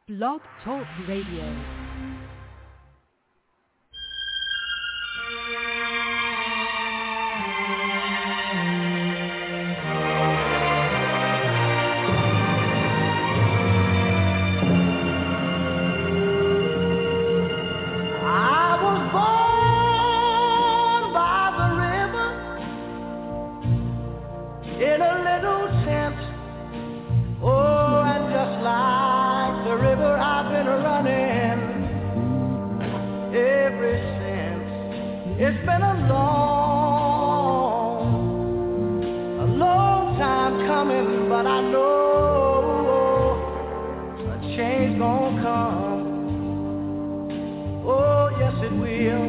Blog Talk Radio. It's been a long time coming, but I know a change gonna come. Oh, yes it will.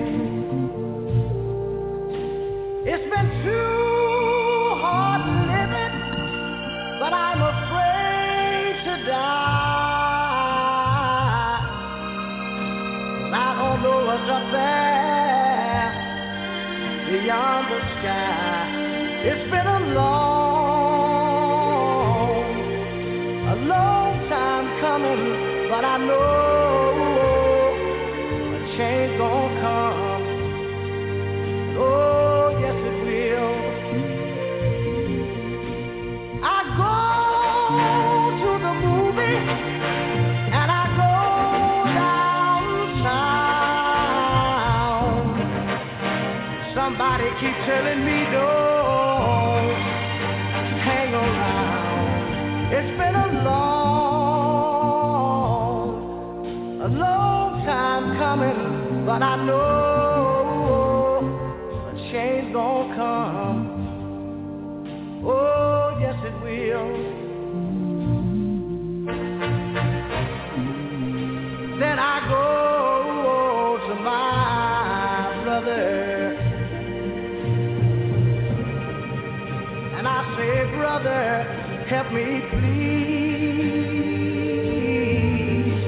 It's been too hard living, but I'm afraid to die. I don't know what's up there beyond the sky. It's been a long time coming, but I know a change gonna come. Oh, yes it will. I go to the movie and I go downtown. Somebody keep telling me don't hang around. It's been a long time coming, but I know a change gonna come. Oh, yes it will. Then I go to my brother. I say, brother, help me please.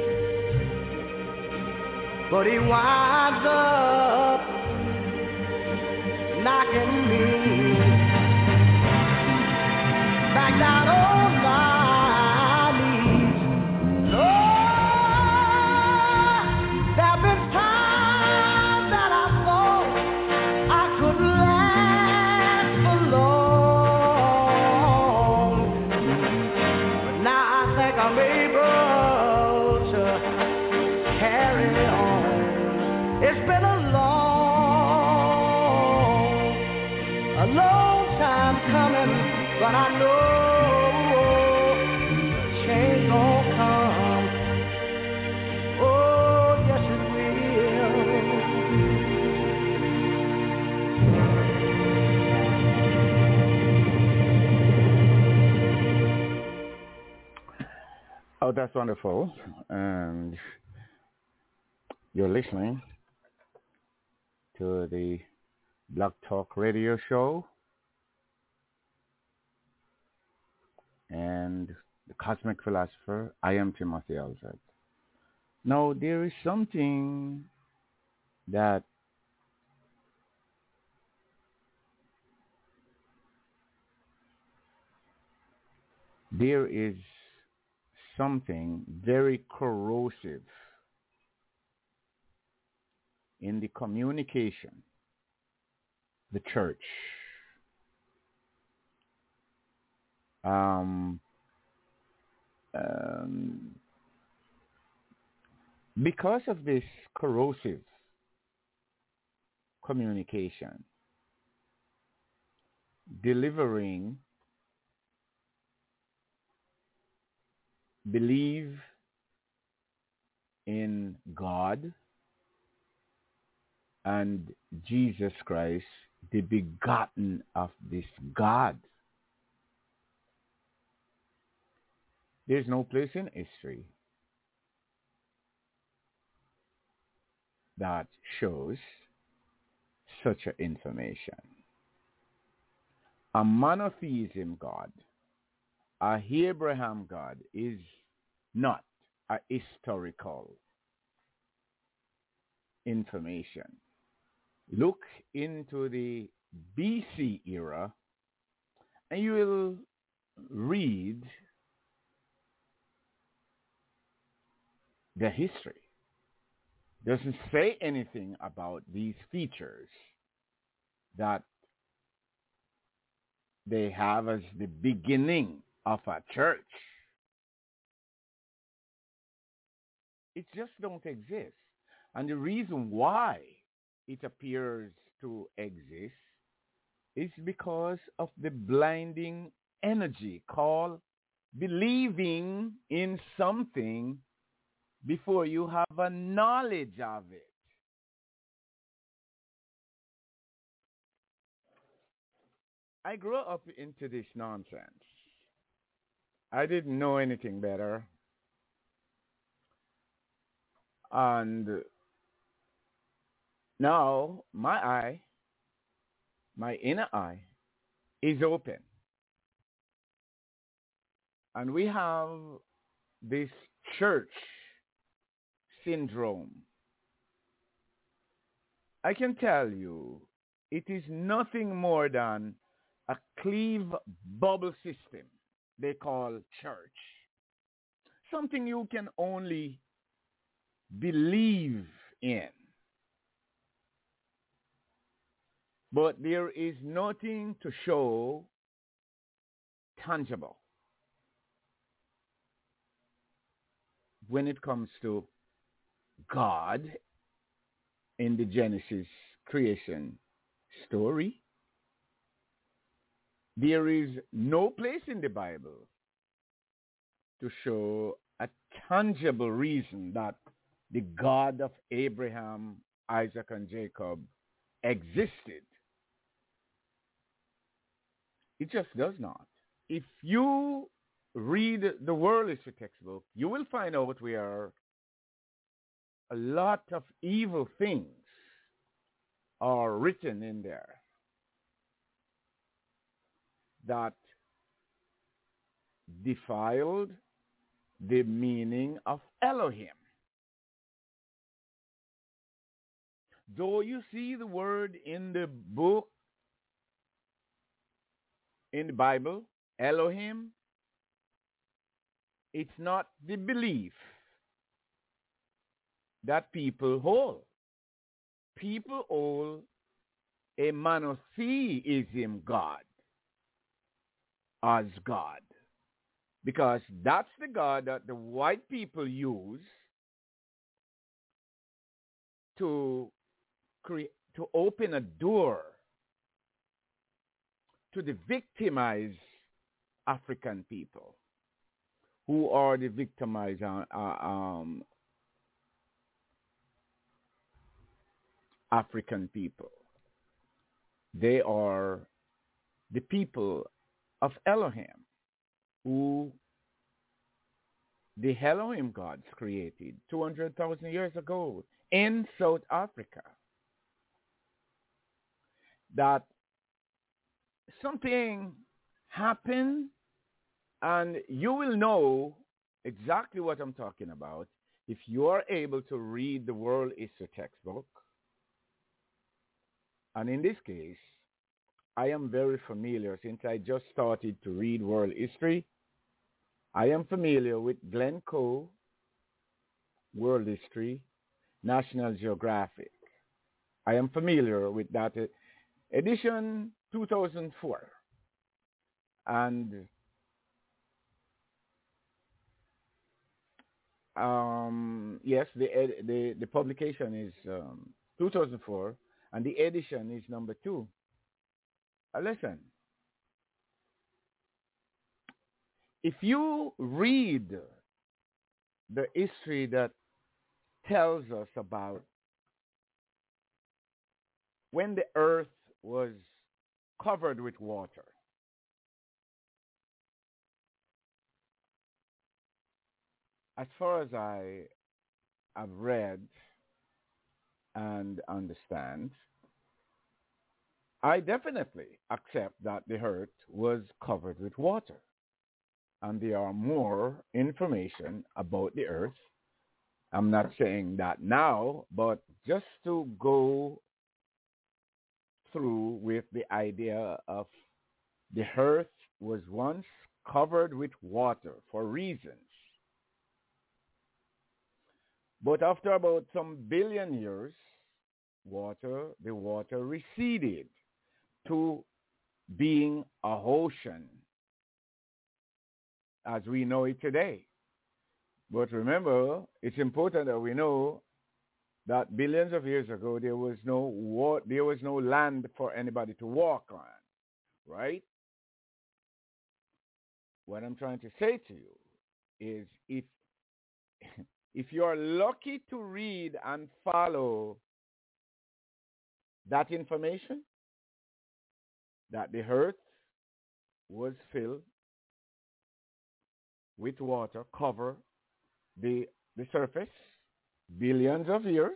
But he winds up knocking me back down on my knees. Lord, there have been times that I thought I could last for long. I'm able to carry on. It's been a long time coming, but I know a change gonna come. Oh, yes it will. Oh, that's wonderful. And you're listening to the Blog Talk Radio Show and the Cosmic Philosopher. I am Timothy Elzad. Now, there is something that something very corrosive in the communication, the church. Because of this corrosive communication, delivering believe in God and Jesus Christ, the begotten of this God. There's no place in history that shows such an information. A monotheism God, a Abraham God, is not a historical information. Look into the BC era and you will read the history. Doesn't say anything about these features that they have as the beginning of a church. It just don't exist. And the reason why it appears to exist is because of the blinding energy called believing in something before you have a knowledge of it. I grew up into this nonsense. I didn't know anything better. And now my inner eye, is open. And we have this church syndrome. I can tell you, it is nothing more than a cleave bubble system they call church. Something you can only believe in. But there is nothing to show tangible when it comes to God in the Genesis creation story. There is no place in the Bible to show a tangible reason that the God of Abraham, Isaac, and Jacob existed. It just does not. If you read the world history textbook, you will find out where a lot of evil things are written in there that defiled the meaning of Elohim. Though you see the word in the book, in the Bible, Elohim, it's not the belief that people hold. People hold a monotheism God as God, because that's the God that the white people use to open a door to the victimized African people, who are the victimized African people. They are the people of Elohim, who the Elohim gods created 200,000 years ago in South Africa. That something happened, and you will know exactly what I'm talking about if you are able to read the world history textbook. And in this case, I am very familiar, since I just started to read world history. I am familiar with Glenn Coe, World History, National Geographic. I am familiar with that edition 2004. And yes, the publication is 2004, and the edition is number 2. Listen, if you read the history that tells us about when the earth was covered with water, as far as I have read and understand, I definitely accept that the earth was covered with water. And there are more information about the earth. I'm not saying that now, but just to go through with the idea of the earth was once covered with water for reasons. But after about some billion years, the water receded to being a ocean as we know it today. But remember, it's important that we know that billions of years ago there was no land for anybody to walk on, right? What I'm trying to say to you is if you are lucky to read and follow that information, that the earth was filled with water, cover the surface, billions of years,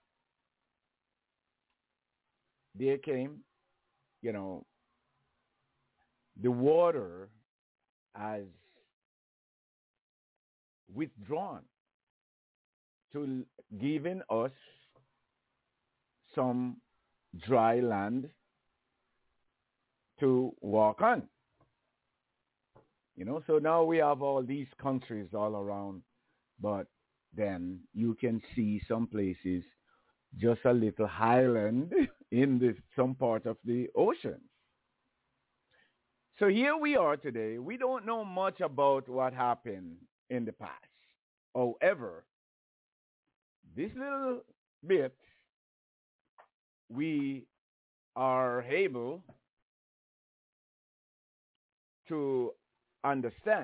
there came, the water has withdrawn to giving us some dry land to walk on. So now we have all these countries all around, but then you can see some places just a little island in some part of the ocean. So here we are today. We don't know much about what happened in the past. However, this little bit we are able to understand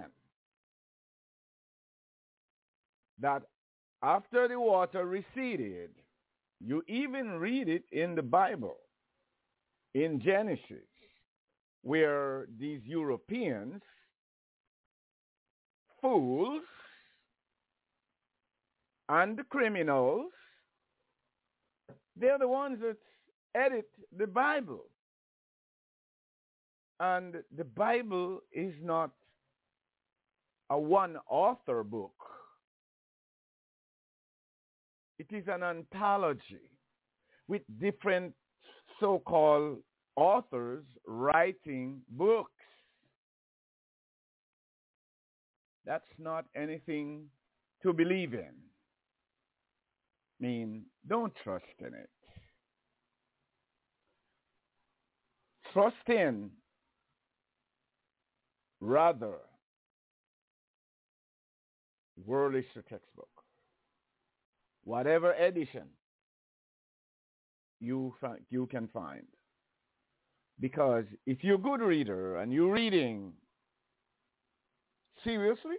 that after the water receded, you even read it in the Bible, in Genesis, where these Europeans, fools, and the criminals, they're the ones that edit the Bible. And the Bible is not a one-author book. It is an anthology with different so-called authors writing books. That's not anything to believe in. I mean, don't trust in it. Trust in, rather, World History textbook. Whatever edition you can find. Because if you're a good reader and you're reading seriously,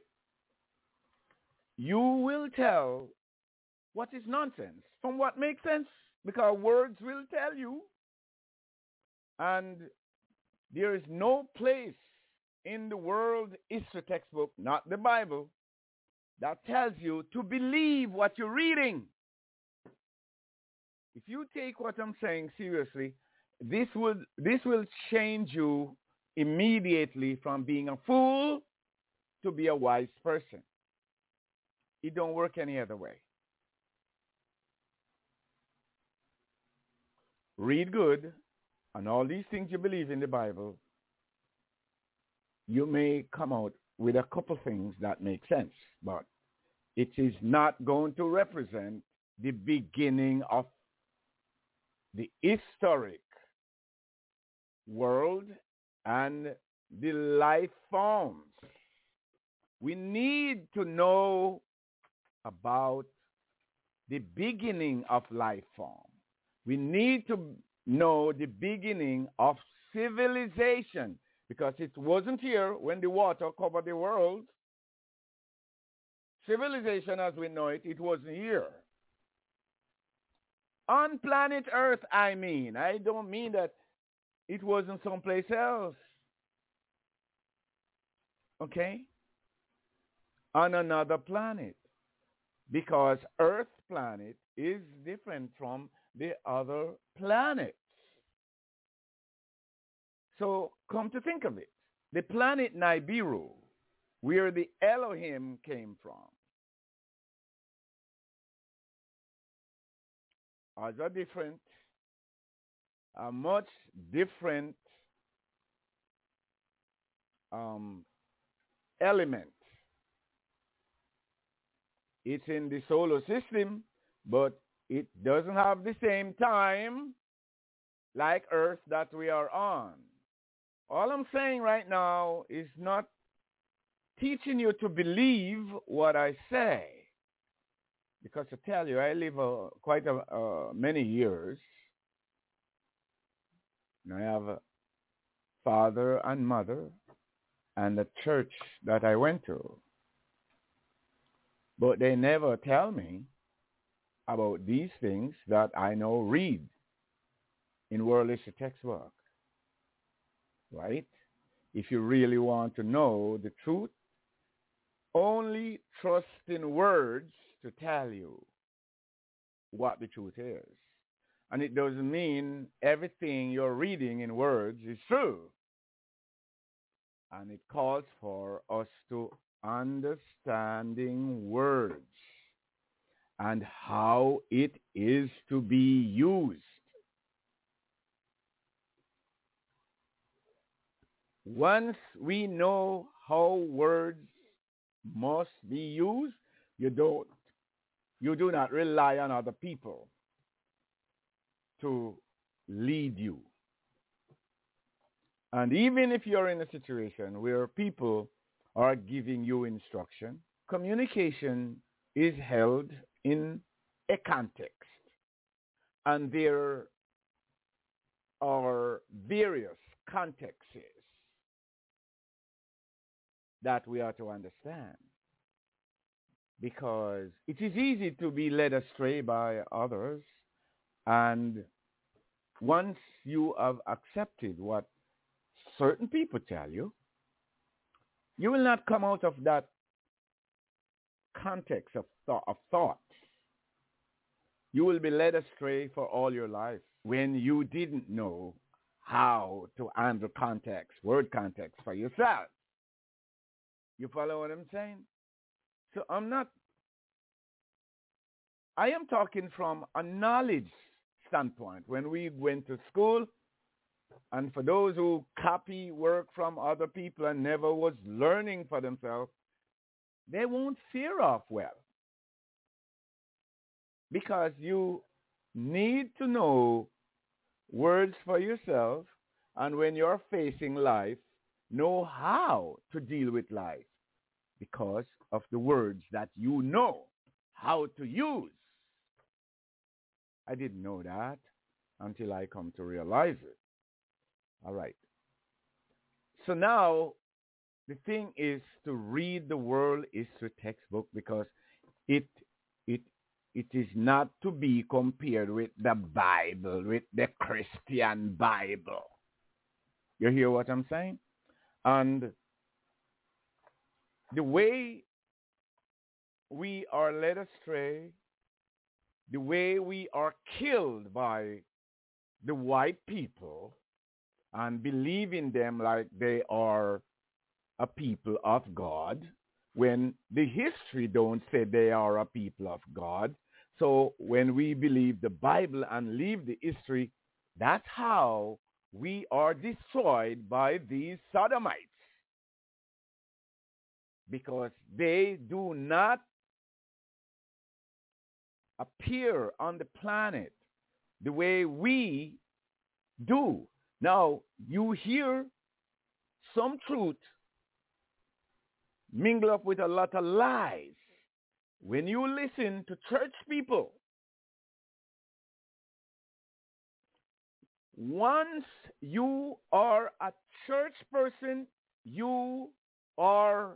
you will tell what is nonsense from what makes sense, because words will tell you. And there is no place in the World History textbook, not the Bible, that tells you to believe what you're reading. If you take what I'm saying seriously, this will change you immediately from being a fool to be a wise person. It don't work any other way. Read good, and all these things you believe in the Bible, you may come out with a couple things that make sense, but it is not going to represent the beginning of the historic world and the life forms. We need to know about the beginning of life form. We need to know the beginning of civilization, because it wasn't here when the water covered the world. Civilization as we know it, it wasn't here. On planet Earth, I mean. I don't mean that it wasn't someplace else. Okay? On another planet. Because Earth planet is different from the other planets. So come to think of it, the planet Nibiru, where the Elohim came from, has a much different element It's in the solar system, but it doesn't have the same time like Earth that we are on. All I'm saying right now is not teaching you to believe what I say. Because to tell you, I live quite many years. And I have a father and mother and a church that I went to. But they never tell me about these things that I now read in world history textbook. Right? If you really want to know the truth, only trust in words to tell you what the truth is. And it doesn't mean everything you're reading in words is true. And it calls for us to understanding words and how it is to be used. Once we know how words must be used, you do not rely on other people to lead you. And even if you're in a situation where people are giving you instruction, communication is held in a context. And there are various contexts that we are to understand. Because it is easy to be led astray by others. And once you have accepted what certain people tell you, you will not come out of that context of thought. You will be led astray for all your life when you didn't know how to handle context, word context for yourself. You follow what I'm saying? So I am talking from a knowledge standpoint. When we went to school, and for those who copy work from other people and never was learning for themselves, they won't fare off well. Because you need to know words for yourself, and when you're facing life, know how to deal with life because of the words that you know how to use. I didn't know that until I come to realize it. All right. So now the thing is to read the world history textbook because it is not to be compared with the Bible, with the Christian Bible. You hear what I'm saying? And the way we are led astray, the way we are killed by the white people and believe in them like they are a people of God, when the history don't say they are a people of God. So when we believe the Bible and leave the history, that's how we are destroyed by these sodomites. Because they do not appear on the planet the way we do. Now, you hear some truth mingle up with a lot of lies. When you listen to church people, once you are a church person, you are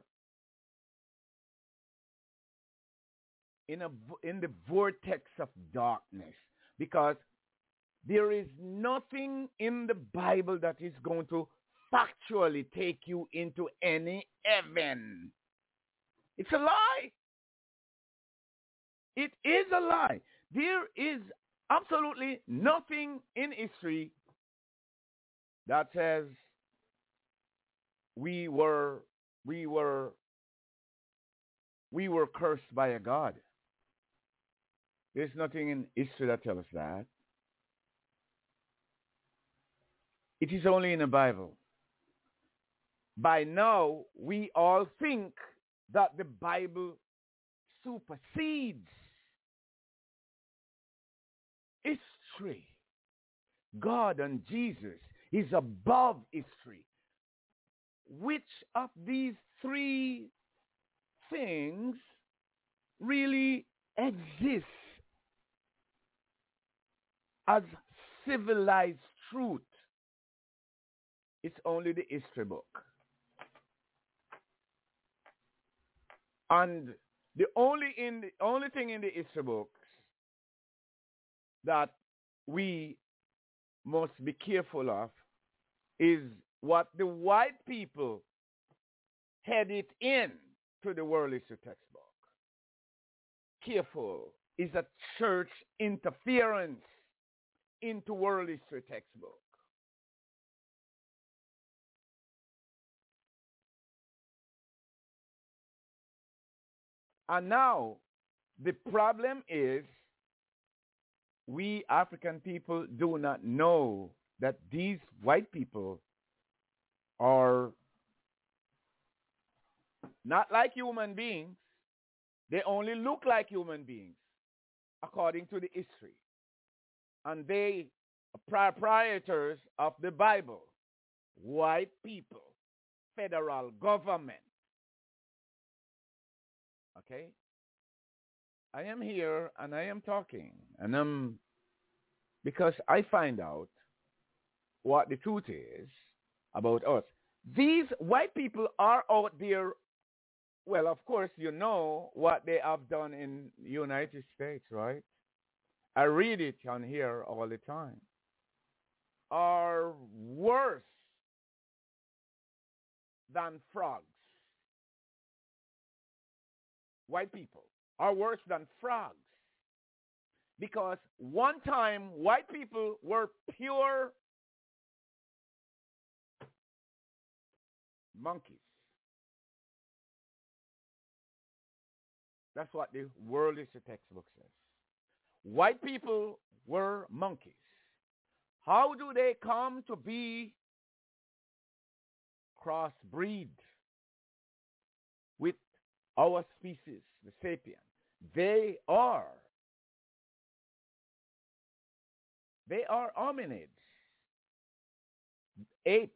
in the vortex of darkness, because there is nothing in the Bible that is going to factually take you into any heaven. It's a lie. It is a lie. There is absolutely nothing in history that says we were cursed by a God. There's nothing in history that tells us that. It is only in the Bible. By now, we all think that the Bible supersedes history. God and Jesus is above history. Which of these three things really exists as civilized truth? It's only the history book. And the only thing in the history books that we must be careful of is what the white people headed in to the world history textbook. Careful is a church interference into world history textbook. And now the problem is we African people do not know that these white people are not like human beings. They only look like human beings according to the history. And they are proprietors of the Bible. White people, federal government. Okay? I am here and I am talking and because I find out what the truth is about us. These white people are out there. Well, of course, you know what they have done in the United States, right? I read it on here all the time. Are worse than frogs. White people are worse than frogs. Because one time white people were pure monkeys. That's what the world history textbook says. White people were monkeys. How do they come to be crossbreed with our species, the sapien? They are hominids, apes.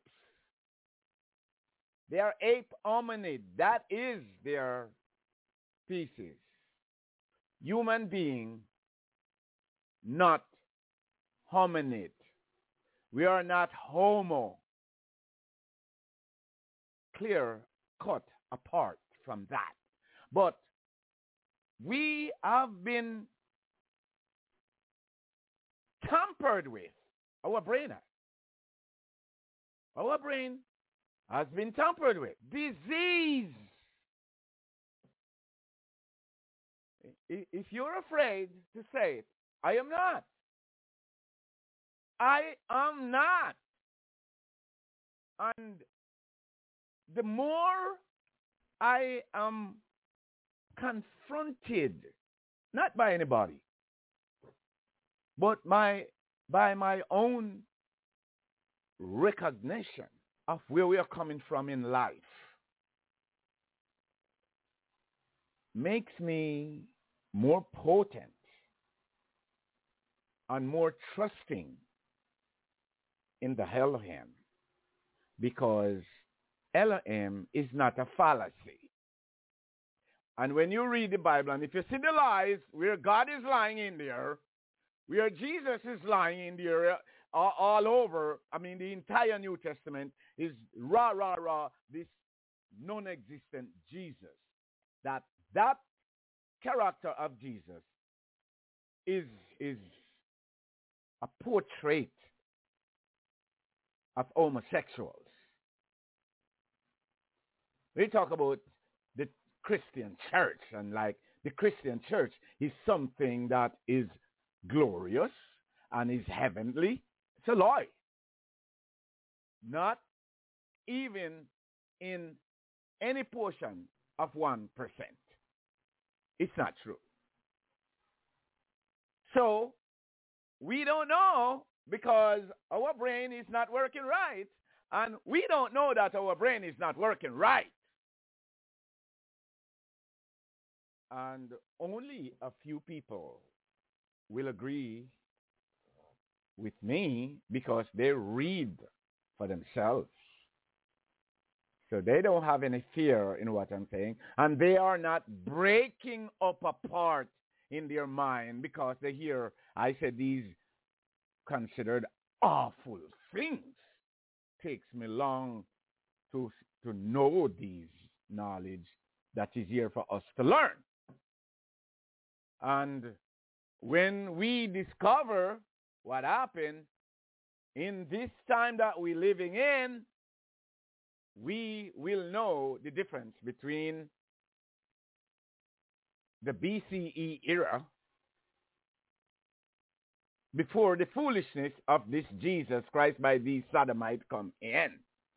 They are ape hominid. That is their species. Human being, not hominid. We are not homo. Clear cut apart from that. But we have been tampered with. Our brain has been tampered with. Disease. If you're afraid to say it, I am not. I am not. And the more I am confronted, not by anybody, but by my own recognition of where we are coming from in life, makes me more potent and more trusting in the Elohim, because Elohim is not a fallacy. And when you read the Bible, and if you see the lies, where God is lying in there, where Jesus is lying in there all over, I mean, the entire New Testament is this non-existent Jesus. That character of Jesus is a portrait of homosexuals. We talk about the Christian church, and like the Christian church is something that is glorious and is heavenly. It's a lie. Not even in any portion of 1%. It's not true. So we don't know, because our brain is not working right, and we don't know that our brain is not working right. And only a few people will agree with me because they read for themselves. So they don't have any fear in what I'm saying. And they are not breaking up apart in their mind because they hear, I said, these considered awful things. Takes me long to know these knowledge that is here for us to learn. And when we discover what happened in this time that we're living in, we will know the difference between the BCE era, before the foolishness of this Jesus Christ by these Sodomites come in.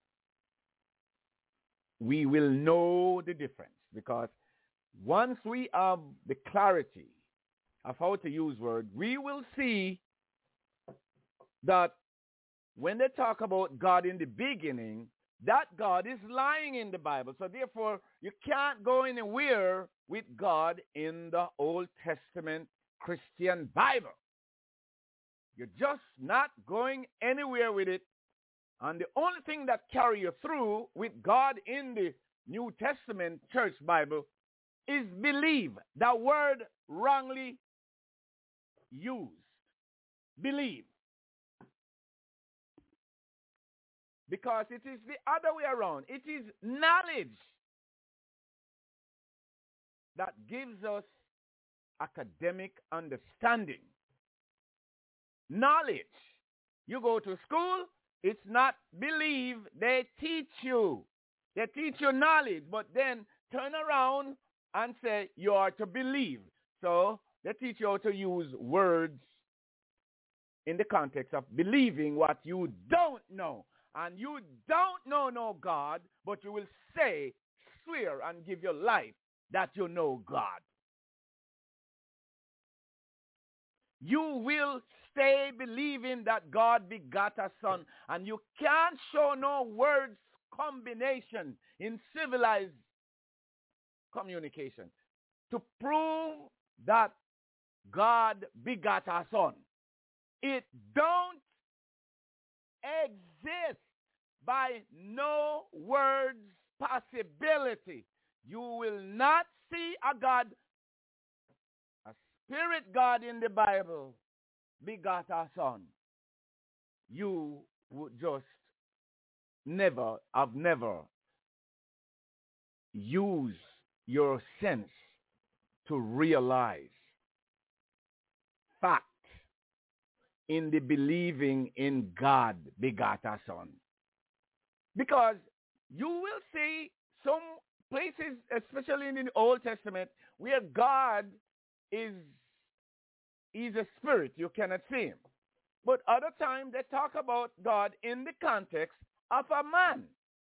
We will know the difference, because once we have the clarity of how to use words, we will see that when they talk about God in the beginning, that God is lying in the Bible. So therefore, you can't go anywhere with God in the Old Testament Christian Bible. You're just not going anywhere with it. And the only thing that carry you through with God in the New Testament Church Bible is believe. That word wrongly used. Believe. Because it is the other way around. It is knowledge that gives us academic understanding. Knowledge. You go to school, it's not believe. They teach you. They teach you knowledge, but then turn around and say you are to believe. So they teach you how to use words in the context of believing what you don't know. And you don't know no God, but you will say, swear, and give your life that you know God. You will stay believing that God begot a son, and you can't show no words combination in civilized communication to prove that God begot a son. It don't exist by no words possibility. You will not see a God, a spirit God in the Bible, begot a son. You would just never use your sense to realize fact in the believing in God begot a son. Because you will see some places, especially in the Old Testament, where God is a spirit. You cannot see him. But other times they talk about God in the context of a man.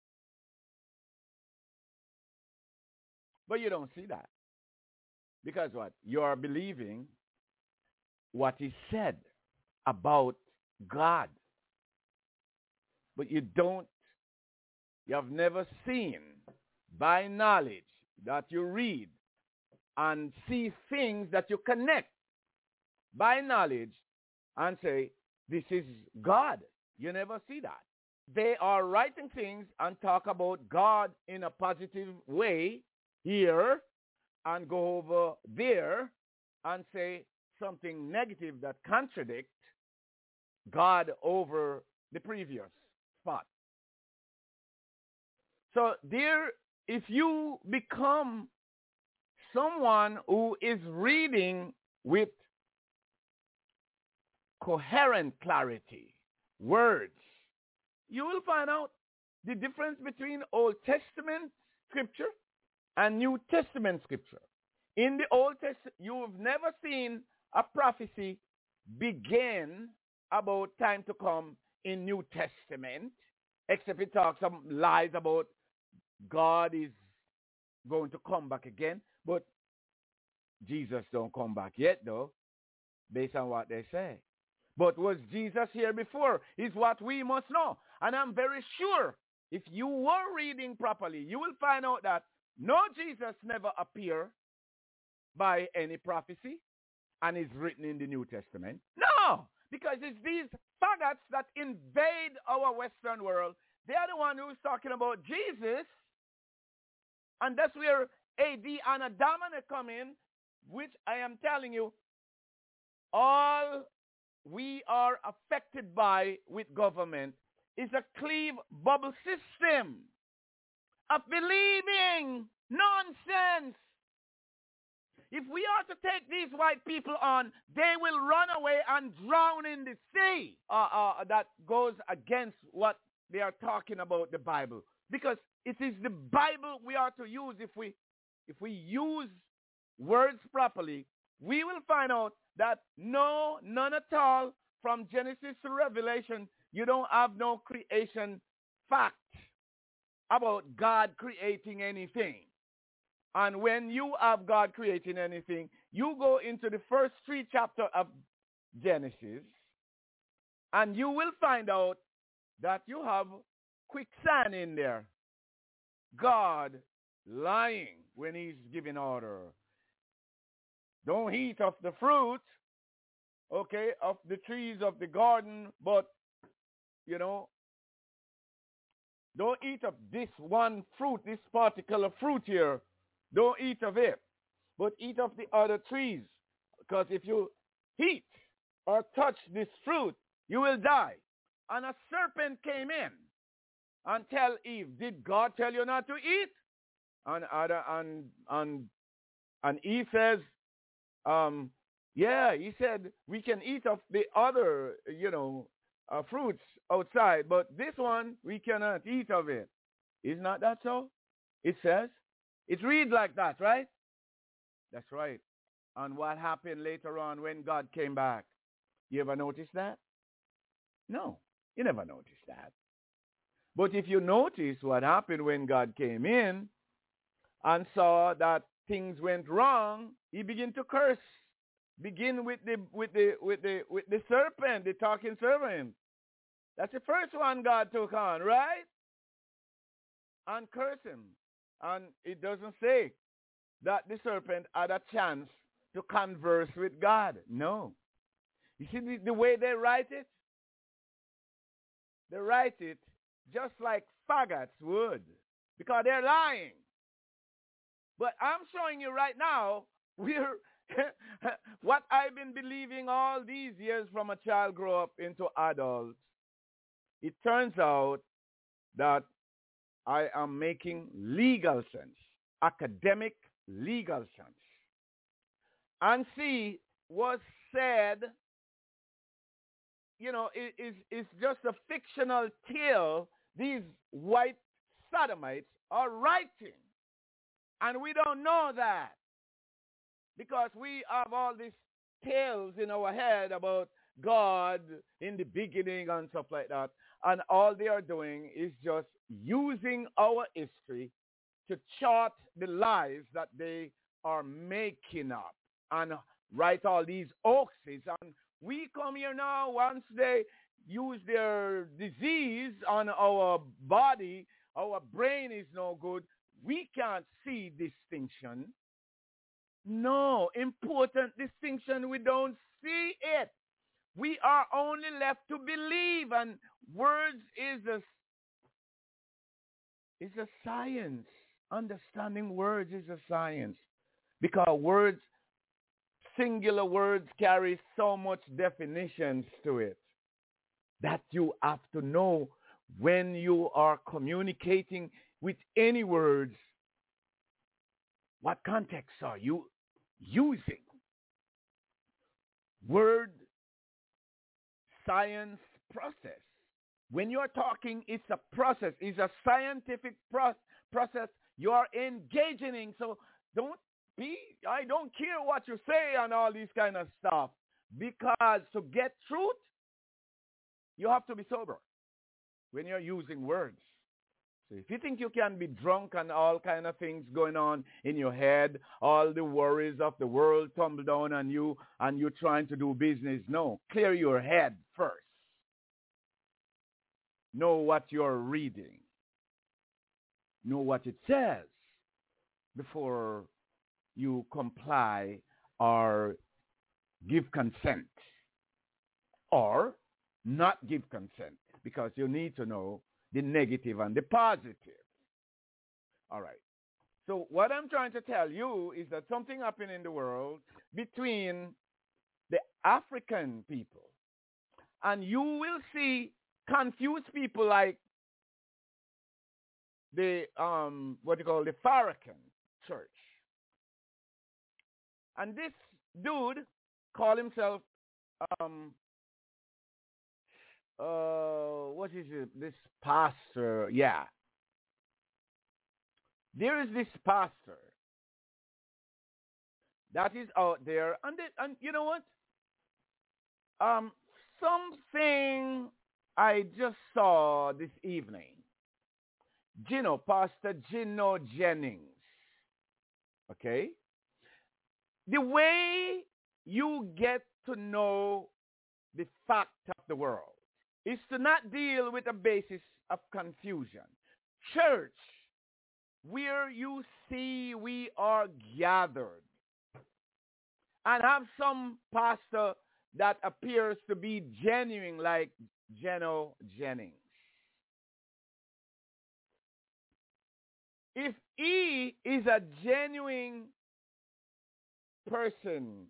But you don't see that. Because what? You are believing what is said about God. But you have never seen by knowledge that you read and see things that you connect by knowledge and say, this is God. You never see that. They are writing things and talk about God in a positive way here and go over there and say something negative that contradicts God over the previous spot. So there, if you become someone who is reading with coherent clarity, words, you will find out the difference between Old Testament scripture and New Testament scripture. In the Old Testament, you've never seen a prophecy begin about time to come in New Testament, except it talks some lies about God is going to come back again. But Jesus don't come back yet, though, based on what they say. But was Jesus here before is what we must know. And I'm very sure if you were reading properly, you will find out that no, Jesus never appeared by any prophecy and is written in the New Testament? No, because it's these faggots that invade our Western world. They are the one who's talking about Jesus, and that's where AD and Adamana come in, which I am telling you, all we are affected by with government is a cleave bubble system of believing nonsense. If we are to take these white people on, they will run away and drown in the sea. That goes against what they are talking about the Bible. Because it is the Bible we are to use. If we use words properly, we will find out that none at all, from Genesis to Revelation, you don't have no creation fact about God creating anything. And when you have God creating anything, you go into the first 3 chapters of Genesis, and you will find out that you have quicksand in there. God lying when he's giving order. Don't eat of the fruit, okay, of the trees of the garden, but, don't eat of this one fruit, this particular fruit here. Don't eat of it, but eat of the other trees. Because if you eat or touch this fruit, you will die. And a serpent came in and tell Eve, did God tell you not to eat? And Eve says, yeah, he said we can eat of the other, fruits outside, but this one we cannot eat of it. Is not that so? It says. It reads like that, right? That's right. And what happened later on when God came back? You ever notice that? No, you never noticed that. But if you notice what happened when God came in and saw that things went wrong, he began to curse. Begin with the serpent, the talking serpent. That's the first one God took on, right? And curse him. And it doesn't say that the serpent had a chance to converse with God. No. You see the way they write it? They write it just like faggots would, because they're lying. But I'm showing you right now, what I've been believing all these years from a child grow up into adult. It turns out that I am making legal sense, academic legal sense. And see, was said, it's just a fictional tale these white sodomites are writing. And we don't know that, because we have all these tales in our head about God in the beginning and stuff like that. And all they are doing is just using our history to chart the lies that they are making up and write all these hoaxes. And we come here now, once they use their disease on our body, our brain is no good. We can't see distinction. No, important distinction, we don't see it. We are only left to believe, and words is a science. Understanding words is a science, because words, singular words, carry so much definitions to it that you have to know when you are communicating with any words, what context are you using? Word science process. When you're talking, it's a process. It's a scientific process you are engaging in. So I don't care what you say and all these kind of stuff. Because to get truth, you have to be sober when you're using words. So if you think you can be drunk and all kind of things going on in your head, all the worries of the world tumble down on you and you're trying to do business, no. Clear your head first. Know what you're reading. Know what it says before, you comply or give consent or not give consent, because you need to know the negative and the positive. All right. So what I'm trying to tell you is that something happened in the world between the African people, and you will see confused people like the what you call the Farrakhan church. And this dude called himself what is it? This pastor, yeah. There is this pastor that is out there, and you know what? Something I just saw this evening. Pastor Gino Jennings. Okay? The way you get to know the fact of the world is to not deal with a basis of confusion. Church, where you see we are gathered, and have some pastor that appears to be genuine, like Geno Jennings. If he is a genuine person,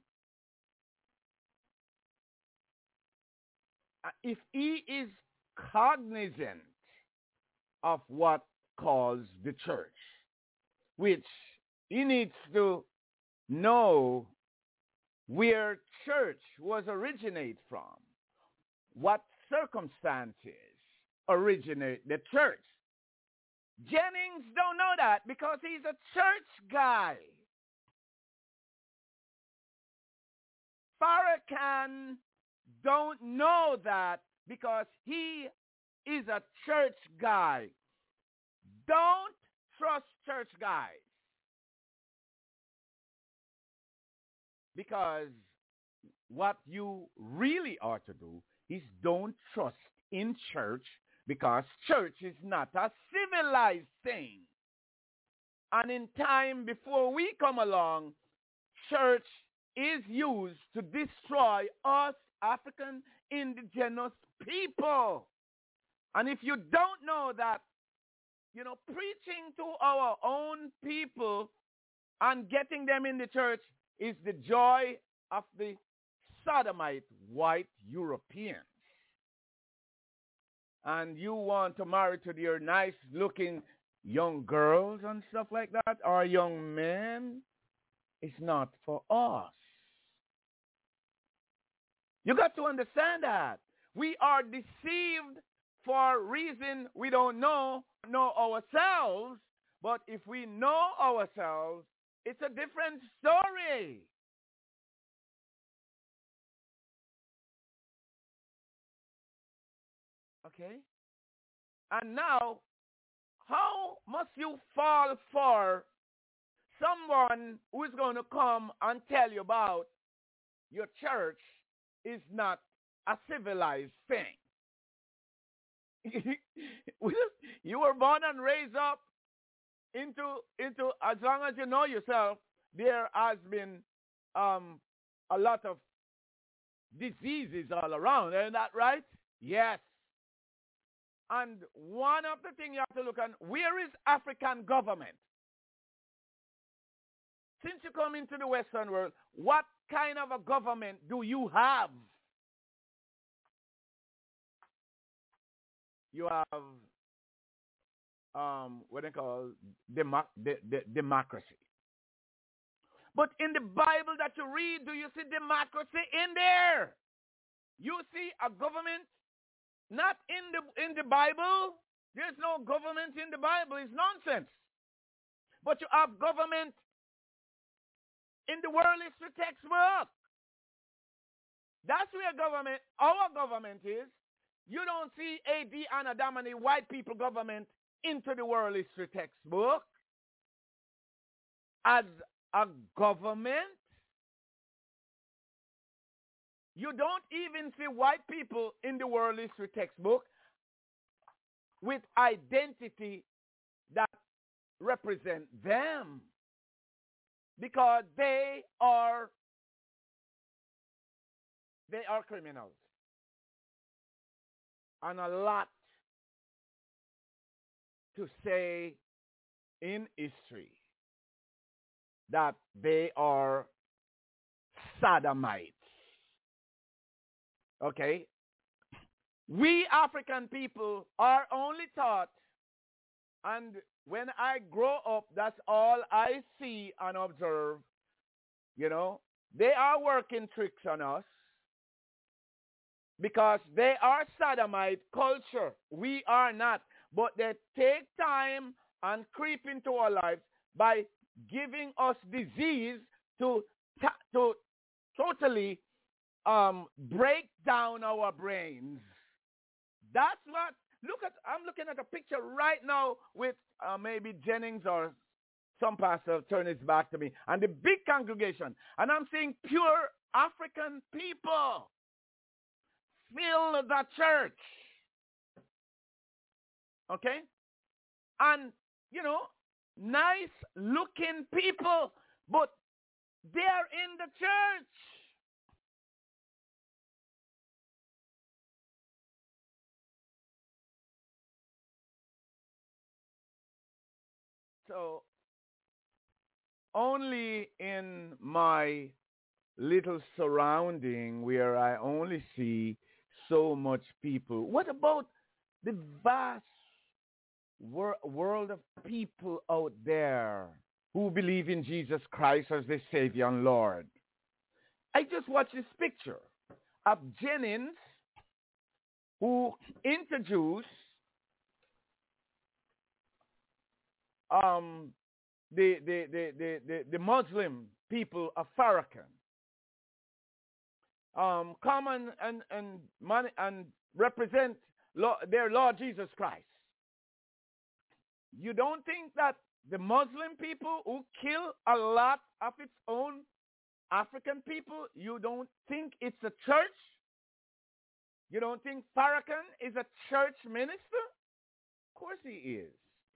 if he is cognizant of what calls the church, which he needs to know where church was originate from, what circumstances originate the church. Jennings don't know that because he's a church guy. Farrakhan don't know that because he is a church guy. Don't trust church guys. Because what you really ought to do is don't trust in church, because church is not a civilized thing. And in time before we come along, church is used to destroy us African indigenous people. And if you don't know that, preaching to our own people and getting them in the church is the joy of the sodomite white Europeans. And you want to marry to your nice-looking young girls and stuff like that, or young men, it's not for us. You got to understand that. We are deceived for a reason we don't know ourselves, but if we know ourselves, it's a different story. Okay? And now, how must you fall for someone who is going to come and tell you about your church is not a civilized thing? You were born and raised up into as long as you know yourself, there has been a lot of diseases all around. Isn't that right? Yes. And one of the things you have to look at, where is African government? Since you come into the Western world, what kind of a government do you have? You have what they call democracy. But in the Bible that you read, do you see democracy in there? You see a government not in the Bible. There's no government in the Bible. It's nonsense. But you have government in the world history textbook. That's where our government is. You don't see A.D. Anna Domini, white people government, into the world history textbook as a government. You don't even see white people in the world history textbook with identity that represent them. because they are criminals. And a lot to say in history that they are sodomites. Okay? We African people are only taught, and when I grow up, that's all I see and observe. They are working tricks on us because they are sodomite culture. We are not. But they take time and creep into our lives by giving us disease to totally break down our brains. That's what, I'm looking at a picture right now with maybe Jennings or some pastor turn his back to me, and the big congregation. And I'm seeing pure African people fill the church. Okay? And, nice looking people, but they're in the church. So, only in my little surrounding where I only see so much people. What about the vast world of people out there who believe in Jesus Christ as their Savior and Lord? I just watched this picture of Jennings, who introduced the Muslim people of Farrakhan come and represent their Lord Jesus Christ. You don't think that the Muslim people who kill a lot of its own African people, you don't think it's a church? You don't think Farrakhan is a church minister? Of course he is.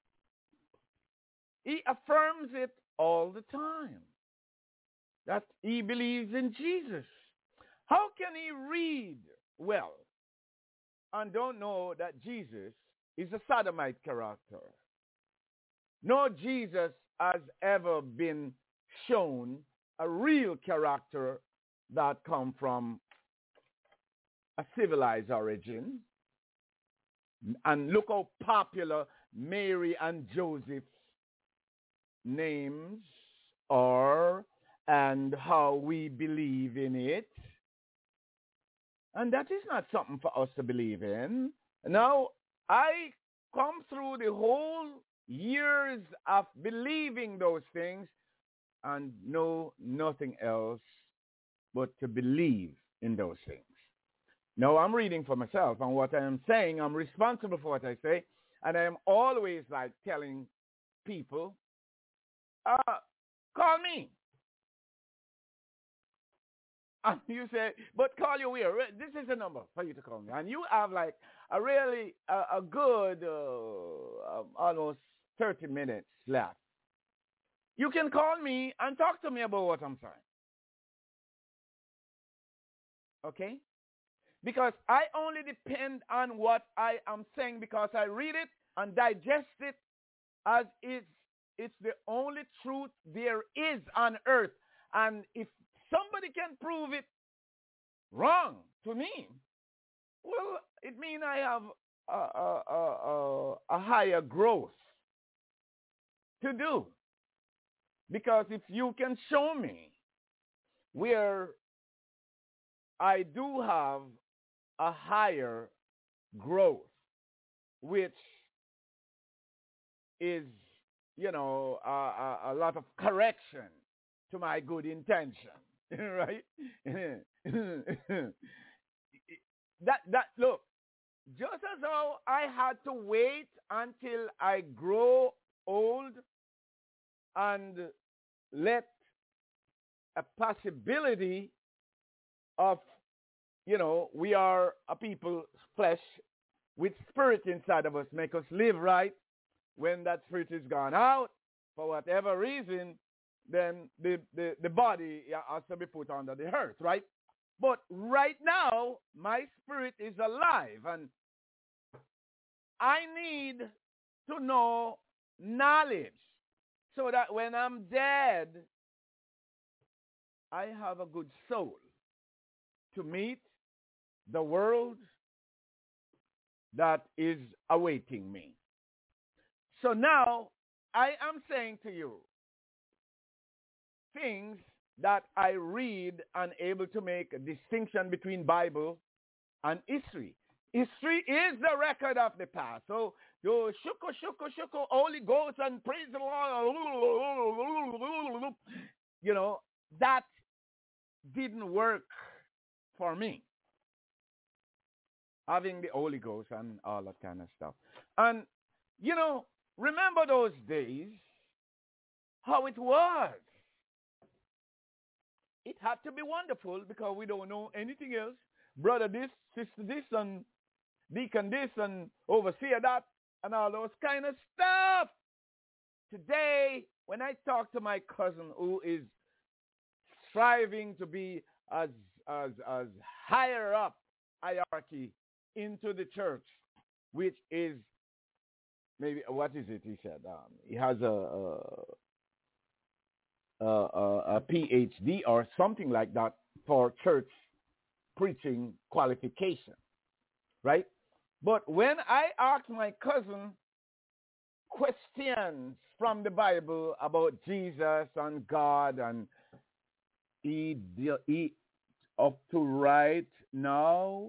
He affirms it all the time, that he believes in Jesus. How can he read well and don't know that Jesus is a sodomite character? No Jesus has ever been shown a real character that come from a civilized origin. And look how popular Mary and Joseph's names are and how we believe in it. And that is not something for us to believe in. Now, I come through the whole years of believing those things and know nothing else but to believe in those things. Now, I'm reading for myself, and what I am saying, I'm responsible for what I say, and I am always like telling people, call me. And you say, but call you where? This is the number for you to call me. And you have like a really, a good, almost 30 minutes left. You can call me and talk to me about what I'm saying. Okay? Because I only depend on what I am saying because I read it and digest it as it's the only truth there is on earth. And if somebody can prove it wrong to me, well, it means I have a higher growth to do. Because if you can show me where I do have a higher growth, which is, a lot of correction to my good intention, right? Look, just as though I had to wait until I grow old and let a possibility of, we are a people, flesh, with spirit inside of us, make us live right. When that spirit is gone out, for whatever reason, then the body has to be put under the earth, right? But right now, my spirit is alive, and I need to know knowledge so that when I'm dead, I have a good soul to meet the world that is awaiting me. So now I am saying to you things that I read and able to make a distinction between Bible and history. History is the record of the past. So you shuko, Holy Ghost and praise the Lord. You know, that didn't work for me. Having the Holy Ghost and all that kind of stuff. And, you know, remember those days, how it was. It had to be wonderful because we don't know anything else. Brother this, sister this, and deacon this, and overseer that, and all those kind of stuff. Today, when I talk to my cousin who is striving to be as higher up hierarchy into the church, which is maybe, what is it he said? He has a PhD or something like that for church preaching qualification, right? But when I ask my cousin questions from the Bible about Jesus and God, and he up to right now,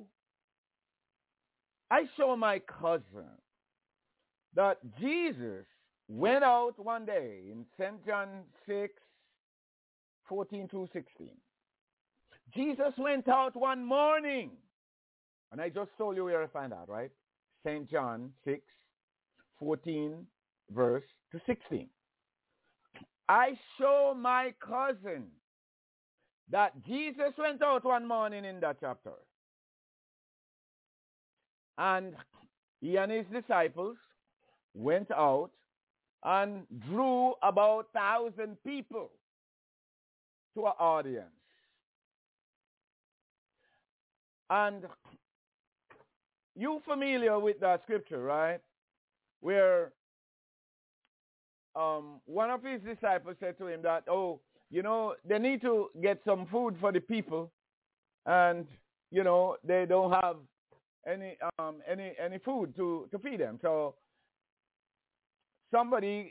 I show my cousin that Jesus went out one day in St. John 6:14-16. Jesus went out one morning. And I just told you where I find that, right? St. John 6:14 verse to 16. I show my cousin that Jesus went out one morning in that chapter. And he and his disciples went out and drew about 1,000 people to an audience. And you familiar with that scripture, right? Where one of his disciples said to him that, oh, you know, they need to get some food for the people, and, you know, they don't have any food to feed them. So somebody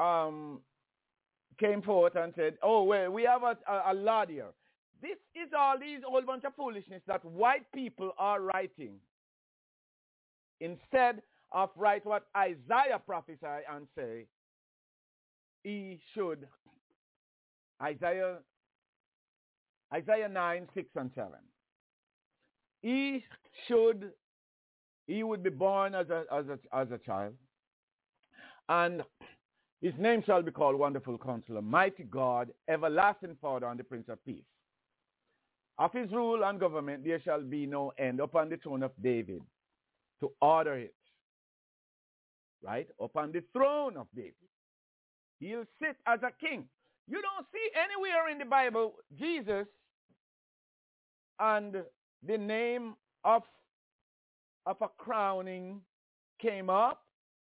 came forth and said, oh, well, we have a lot here. This is all these whole bunch of foolishness that white people are writing. Instead of write what Isaiah prophesied and say, he should, Isaiah 9, 6 and 7. He would be born as a child, and his name shall be called Wonderful Counselor, Mighty God, Everlasting Father, and the Prince of Peace. Of his rule and government there shall be no end upon the throne of David, to order it, right? Upon the throne of David. He'll sit as a king. You don't see anywhere in the Bible Jesus and the name of a crowning came up,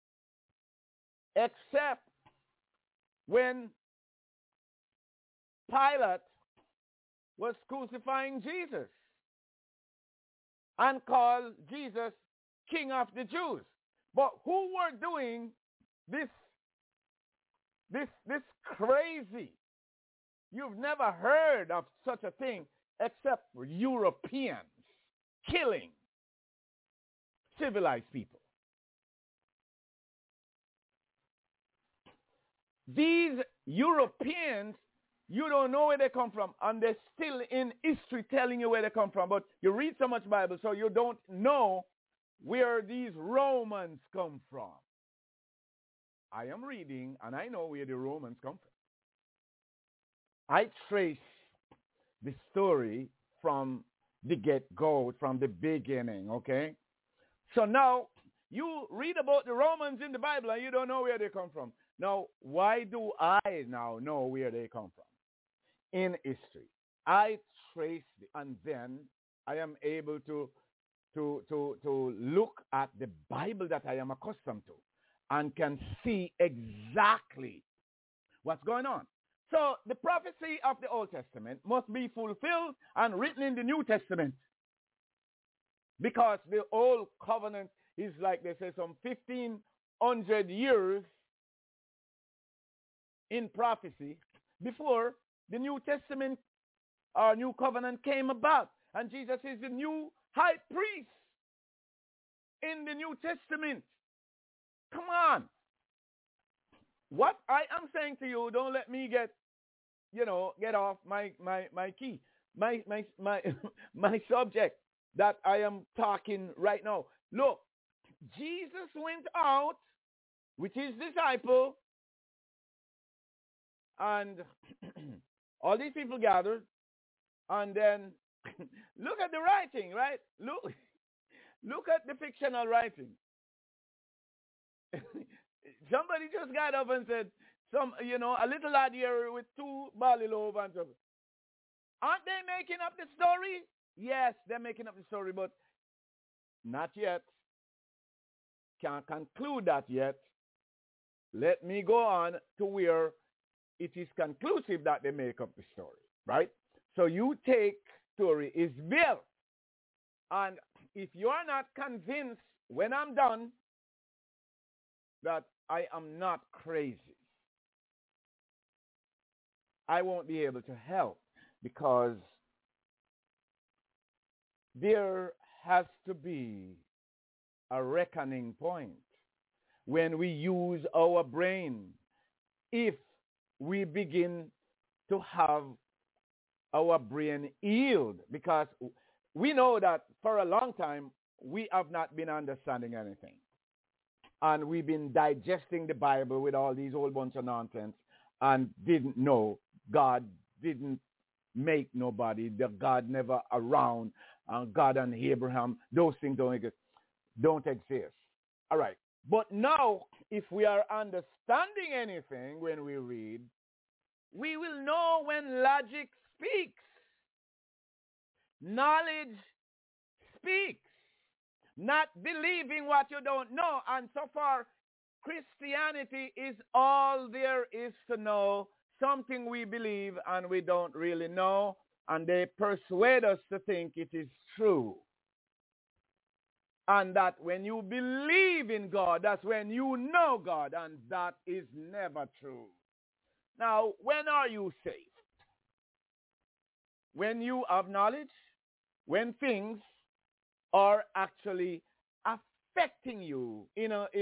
except when Pilate was crucifying Jesus and called Jesus King of the Jews. But who were doing this crazy? You've never heard of such a thing except Europeans killing civilized people. These Europeans, you don't know where they come from, and they're still in history telling you where they come from. But you read so much Bible, so you don't know where these Romans come from. I am reading, and I know where the Romans come from. I trace the story from the get-go, from the beginning, okay? So now, you read about the Romans in the Bible, and you don't know where they come from. Now, why do I now know where they come from? In history, I trace and then I am able to look at the Bible that I am accustomed to and can see exactly what's going on. So the prophecy of the Old Testament must be fulfilled and written in the New Testament, because the Old Covenant is, like they say, some 1,500 years in prophecy before the New Testament or New Covenant came about. And Jesus is the new high priest in the New Testament. Come on. What I am saying to you, don't let me get off my key, my my subject that I am talking right now. Look, Jesus went out with his disciple, and all these people gathered, and then look at the writing, right? Look at the fictional writing. Somebody just got up and said, a little lad here with 2 barley loaves and stuff. Aren't they making up the story? Yes, they're making up the story, but not yet. Can't conclude that yet. Let me go on to where it is conclusive that they make up the story, right? So you take story is built. And if you are not convinced when I'm done that I am not crazy, I won't be able to help, because there has to be a reckoning point when we use our brain. If we begin to have our brain yield, because we know that for a long time we have not been understanding anything, and we've been digesting the Bible with all these whole bunch of nonsense and didn't know God didn't make nobody, that God never around, and God and Abraham, those things don't exist. All right. But now, if we are understanding anything when we read, we will know when logic speaks. Knowledge speaks. Not believing what you don't know. And so far, Christianity is all there is to know. Something we believe and we don't really know, and they persuade us to think it is true. And that when you believe in God, that's when you know God, and that is never true. Now, when are you saved? When you have knowledge, when things are actually affecting you in a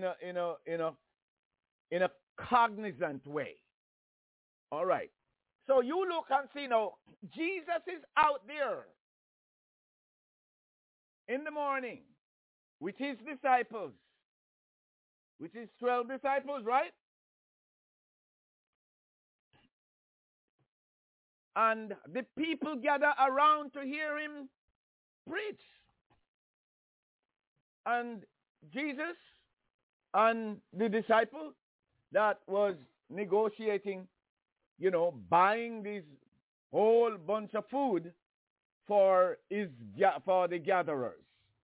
cognizant way. All right. So you look and see now, Jesus is out there in the morning with his disciples, with his 12 disciples, right? And the people gather around to hear him preach. And Jesus and the disciple that was negotiating, buying this whole bunch of food for the gatherers.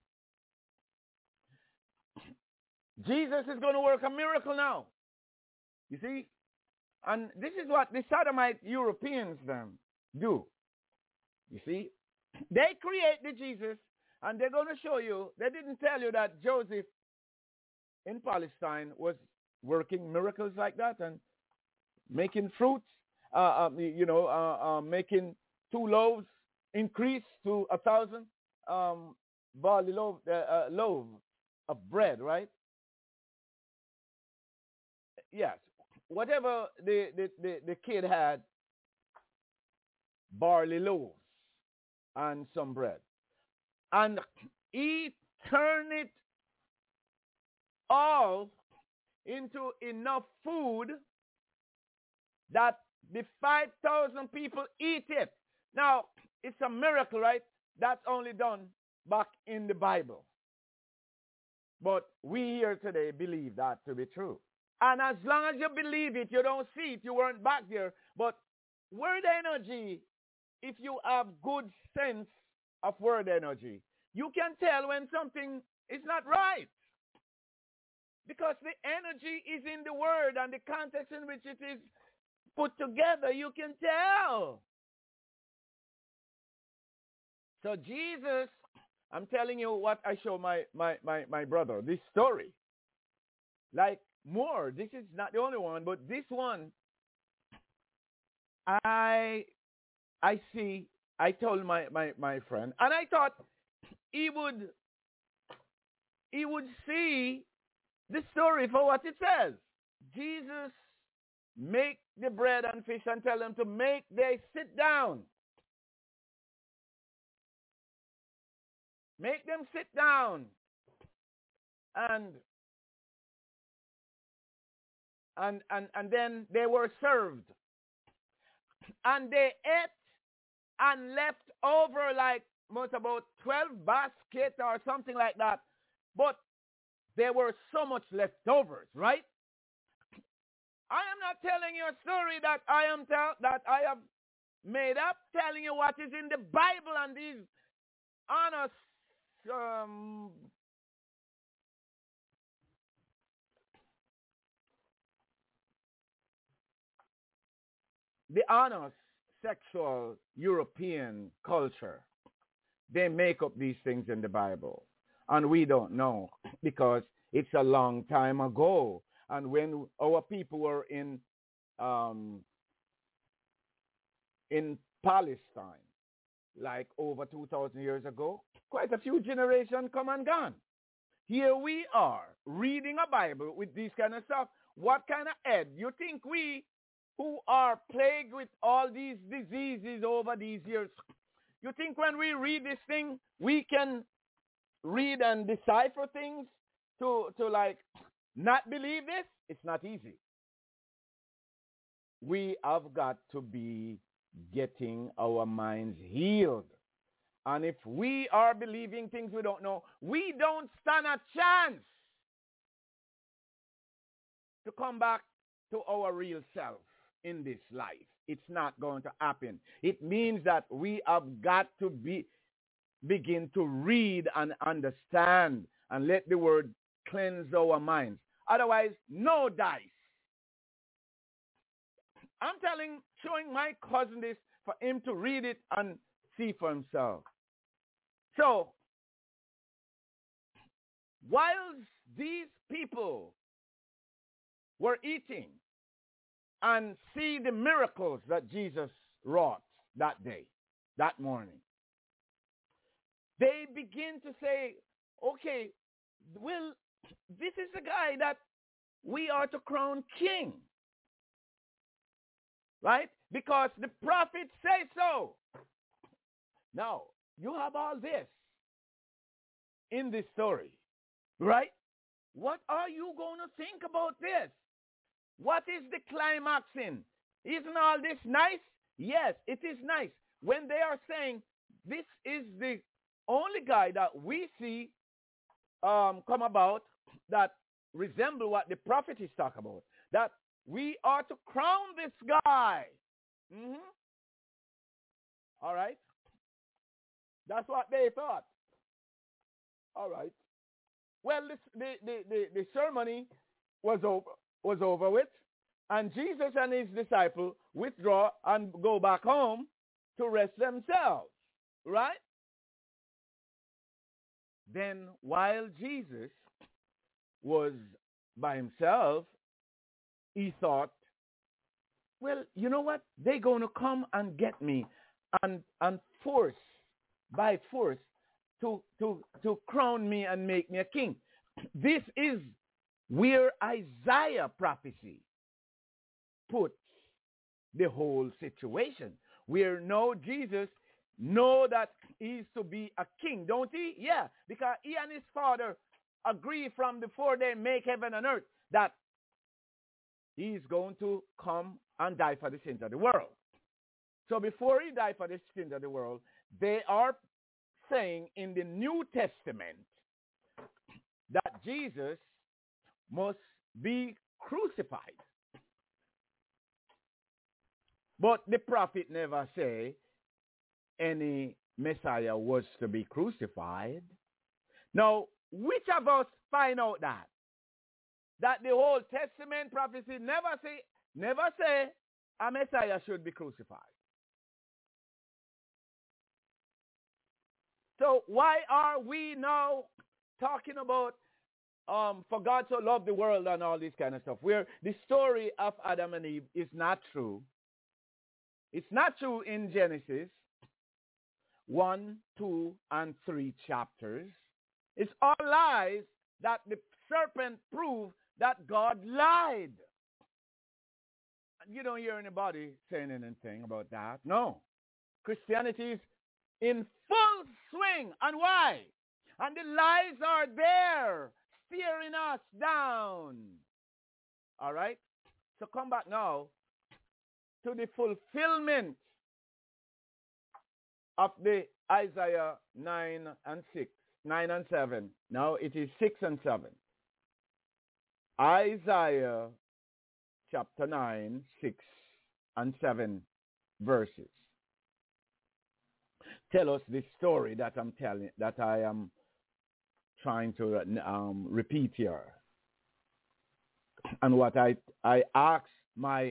Jesus is going to work a miracle now. You see? And this is what the Sodomite Europeans do. You see? They create the Jesus, and they're going to show you, they didn't tell you that Joseph in Palestine was working miracles like that and making fruits, making 2 loaves increase to 1,000 barley loaf of bread, right? Yes. Whatever the kid had, barley loaves and some bread. And he turned it all into enough food that the 5,000 people eat it. Now, it's a miracle, right? That's only done back in the Bible. But we here today believe that to be true. And as long as you believe it, you don't see it, you weren't back there. But word energy, if you have good sense of word energy, you can tell when something is not right. Because the energy is in the word and the context in which it is put together, you can tell. So Jesus, I'm telling you what I show my brother, this story. Like more, this is not the only one, but this one, I see, I told my friend, and I thought he would see the story for what it says. Jesus make the bread and fish and tell them to they sit down. Make them sit down. And then they were served. And they ate and left over like most about 12 baskets or something like that. But there were so much leftovers, right? I am not telling you a story that I have made up, telling you what is in the Bible and these honest the honest sexual European culture. They make up these things in the Bible. And we don't know because it's a long time ago. And when our people were in Palestine, like over 2,000 years ago, quite a few generations come and gone. Here we are reading a Bible with this kind of stuff. What kind of ed? You think we who are plagued with all these diseases over these years, you think when we read this thing, we can read and decipher things to like not believe this? It's not easy. We have got to be getting our minds healed. And if we are believing things we don't know, we don't stand a chance to come back to our real self in this life. It's not going to happen. It means that we have got to begin to read and understand and let the word cleanse our minds. Otherwise, no dice. I'm showing my cousin this for him to read it and see for himself. So, while these people were eating and see the miracles that Jesus wrought that day, that morning, they begin to say, okay, well, this is the guy that we are to crown king. Right? Because the prophets say so. Now, you have all this in this story. Right? What are you going to think about this? What is the climax in? Isn't all this nice? Yes, it is nice. When they are saying this is the only guy that we see come about that resemble what the prophet is talking about, that we are to crown this guy. All right? That's what they thought. All right. Well, the ceremony was over with, and Jesus and his disciples withdraw and go back home to rest themselves. Right? Then while Jesus was by himself, he thought, well, you know what? They're going to come and get me and by force, to crown me and make me a king. This is where Isaiah prophecy puts the whole situation. Where now Jesus know that he's to be a king, don't he? Yeah, because he and his father agree from before they make heaven and earth that he's going to come and die for the sins of the world. So before he died for the sins of the world, they are saying in the New Testament that Jesus must be crucified. But the prophet never say any Messiah was to be crucified. Now, which of us find out that? That the Old Testament prophecy never say a Messiah should be crucified. So why are we now talking about for God to love the world and all this kind of stuff, where the story of Adam and Eve is not true? It's not true in Genesis 1, 2, and 3 chapters. It's all lies that the serpent proved that God lied. You don't hear anybody saying anything about that. No. Christianity is in full swing. And why? And the lies are there, steering us down. All right? So come back now to the fulfillment of the Isaiah 9 and 7. Now it is 6 and 7. Isaiah chapter 9, 6 and 7 verses. Tell us the story that I am trying to repeat here. And what I asked my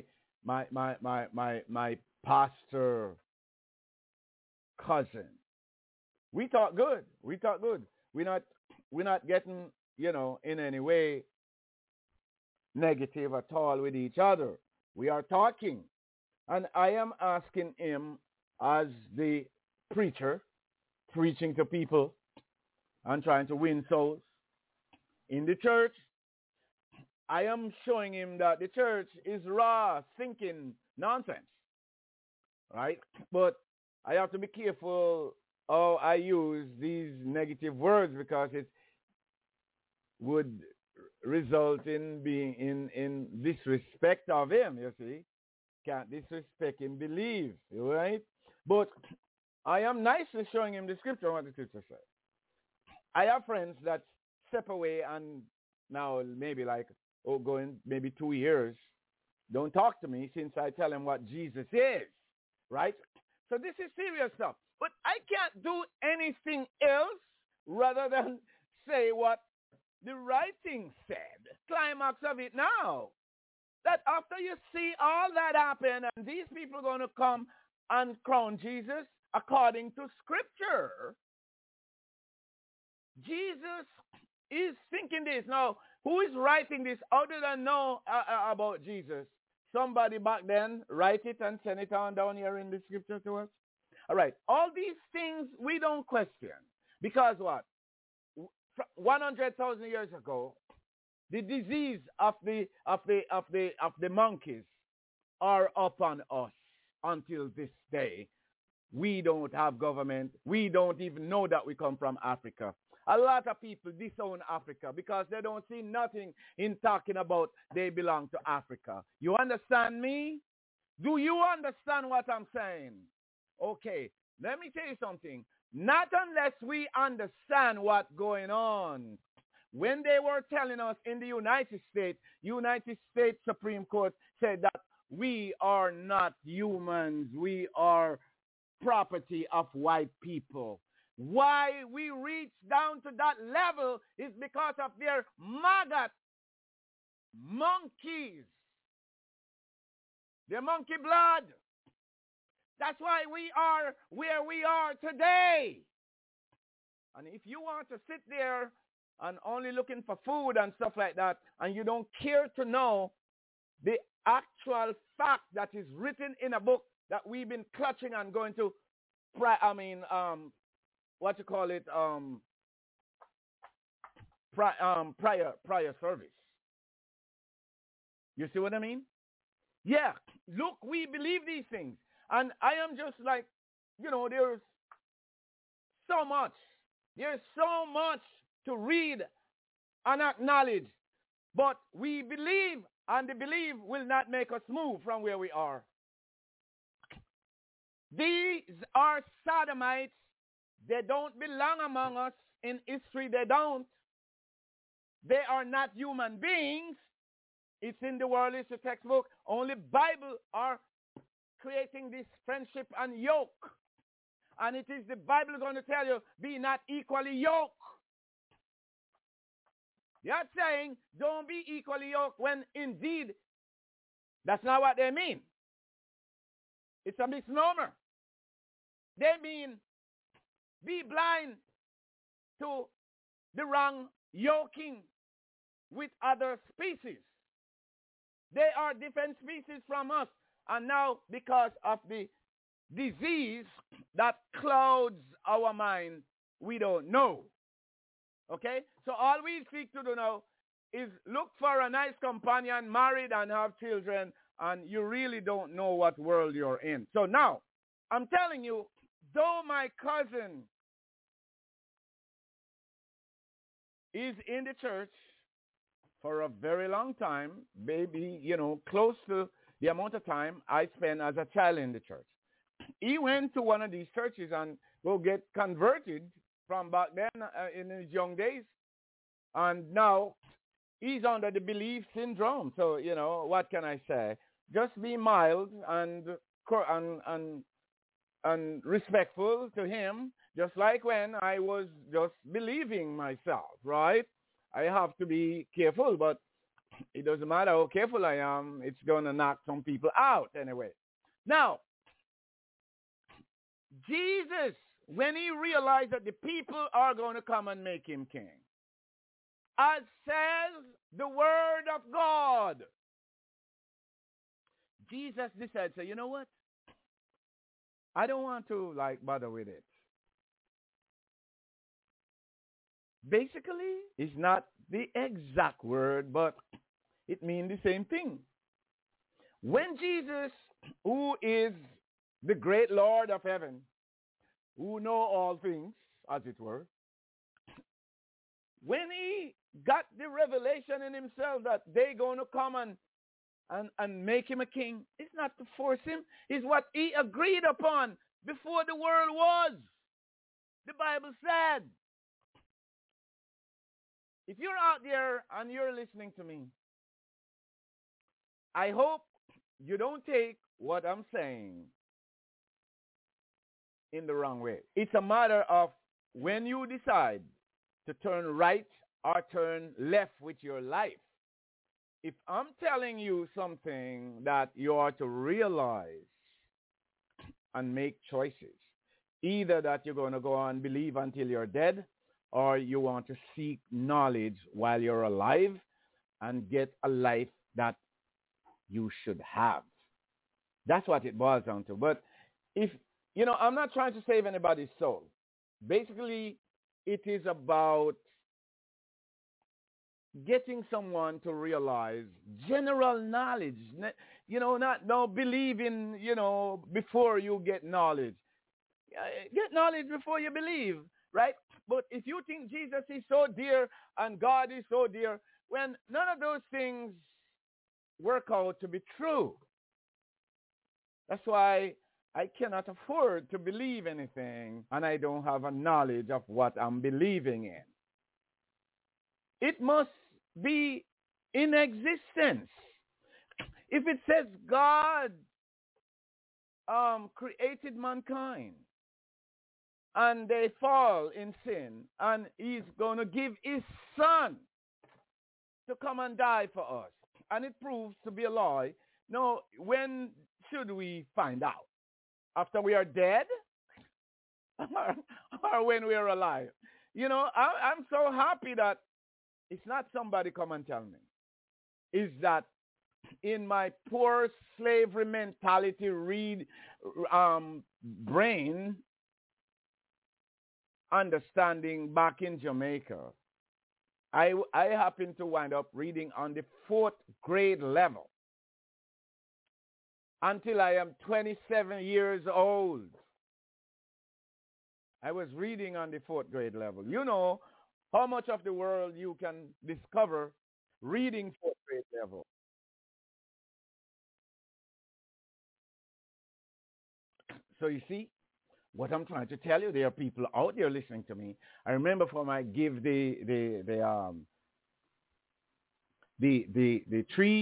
pastor cousin. We talk good. We're not getting, in any way negative at all with each other. We are talking. And I am asking him, as the preacher, preaching to people and trying to win souls in the church, I am showing him that the church is raw, thinking nonsense. Right? But I have to be careful how I use these negative words, because it would result in being in disrespect of him, you see. Can't disrespect him, believe, right? But I am nicely showing him the scripture, what the scripture says. I have friends that step away and now maybe going maybe 2 years, don't talk to me since I tell them what Jesus is, right? So this is serious stuff. But I can't do anything else rather than say what the writing said. Climax of it now. That after you see all that happen and these people are going to come and crown Jesus according to Scripture, Jesus is thinking this. Now, who is writing this? How did I know about Jesus? Somebody back then write it and send it on down here in the Scripture to us. All right. All these things we don't question. Because what? 100,000 years ago, the disease of the monkeys are upon us until this day. We don't have government. We don't even know that we come from Africa. A lot of people disown Africa because they don't see nothing in talking about they belong to Africa. You understand me? Do you understand what I'm saying? Okay, let me tell you something. Not unless we understand what's going on. When they were telling us in the United States Supreme Court said that we are not humans, we are property of white people. Why we reach down to that level is because of their maggot monkeys. Their monkey blood. That's why we are where we are today. And if you want to sit there and only looking for food and stuff like that, and you don't care to know the actual fact that is written in a book that we've been clutching and going to, prior service. You see what I mean? Yeah, look, we believe these things. And I am just like, there's so much. There's so much to read and acknowledge. But we believe, and the belief will not make us move from where we are. These are sodomites. They don't belong among us in history. They don't. They are not human beings. It's in the world, it's a textbook. Only Bible are creating this friendship and yoke. And it is the Bible going to tell you, be not equally yoked. You're saying, don't be equally yoked when indeed that's not what they mean. It's a misnomer. They mean be blind to the wrong yoking with other species. They are different species from us. And now, because of the disease that clouds our mind, we don't know. Okay? So all we seek to do now is look for a nice companion, married and have children, and you really don't know what world you're in. So now, I'm telling you, though my cousin is in the church for a very long time, maybe, close to the amount of time I spent as a child in the church. He went to one of these churches and will get converted from back then in his young days. And now he's under the belief syndrome. So, what can I say? Just be mild and respectful to him, just like when I was just believing myself, right? I have to be careful, but it doesn't matter how careful I am. It's going to knock some people out anyway. Now, Jesus, when he realized that the people are going to come and make him king, as says the word of God, Jesus decided, so you know what? I don't want to bother with it. Basically, it's not the exact word, but it means the same thing. When Jesus, who is the great Lord of heaven, who know all things, as it were, when he got the revelation in himself that they're going to come and make him a king, it's not to force him. It's what he agreed upon before the world was. The Bible said. If you're out there and you're listening to me, I hope you don't take what I'm saying in the wrong way. It's a matter of when you decide to turn right or turn left with your life. If I'm telling you something that you are to realize and make choices, either that you're going to go on believe until you're dead, or you want to seek knowledge while you're alive and get a life that you should have. That's what it boils down to. But if, I'm not trying to save anybody's soul. Basically, it is about getting someone to realize general knowledge. Not believing, before you get knowledge. Get knowledge before you believe, right? But if you think Jesus is so dear and God is so dear, when none of those things work out to be true. That's why I cannot afford to believe anything and I don't have a knowledge of what I'm believing in. It must be in existence. If it says God created mankind and they fall in sin and he's going to give his son to come and die for us, and it proves to be a lie, now when should we find out? After we are dead? or when we are alive? I'm so happy that it's not somebody come and tell me. It's that in my poor slavery mentality brain understanding back in Jamaica, I happened to wind up reading on the 4th grade level until I am 27 years old. I was reading on the 4th grade level. You know how much of the world you can discover reading 4th grade level. So you see, what I'm trying to tell you, there are people out there listening to me. I remember from I give the The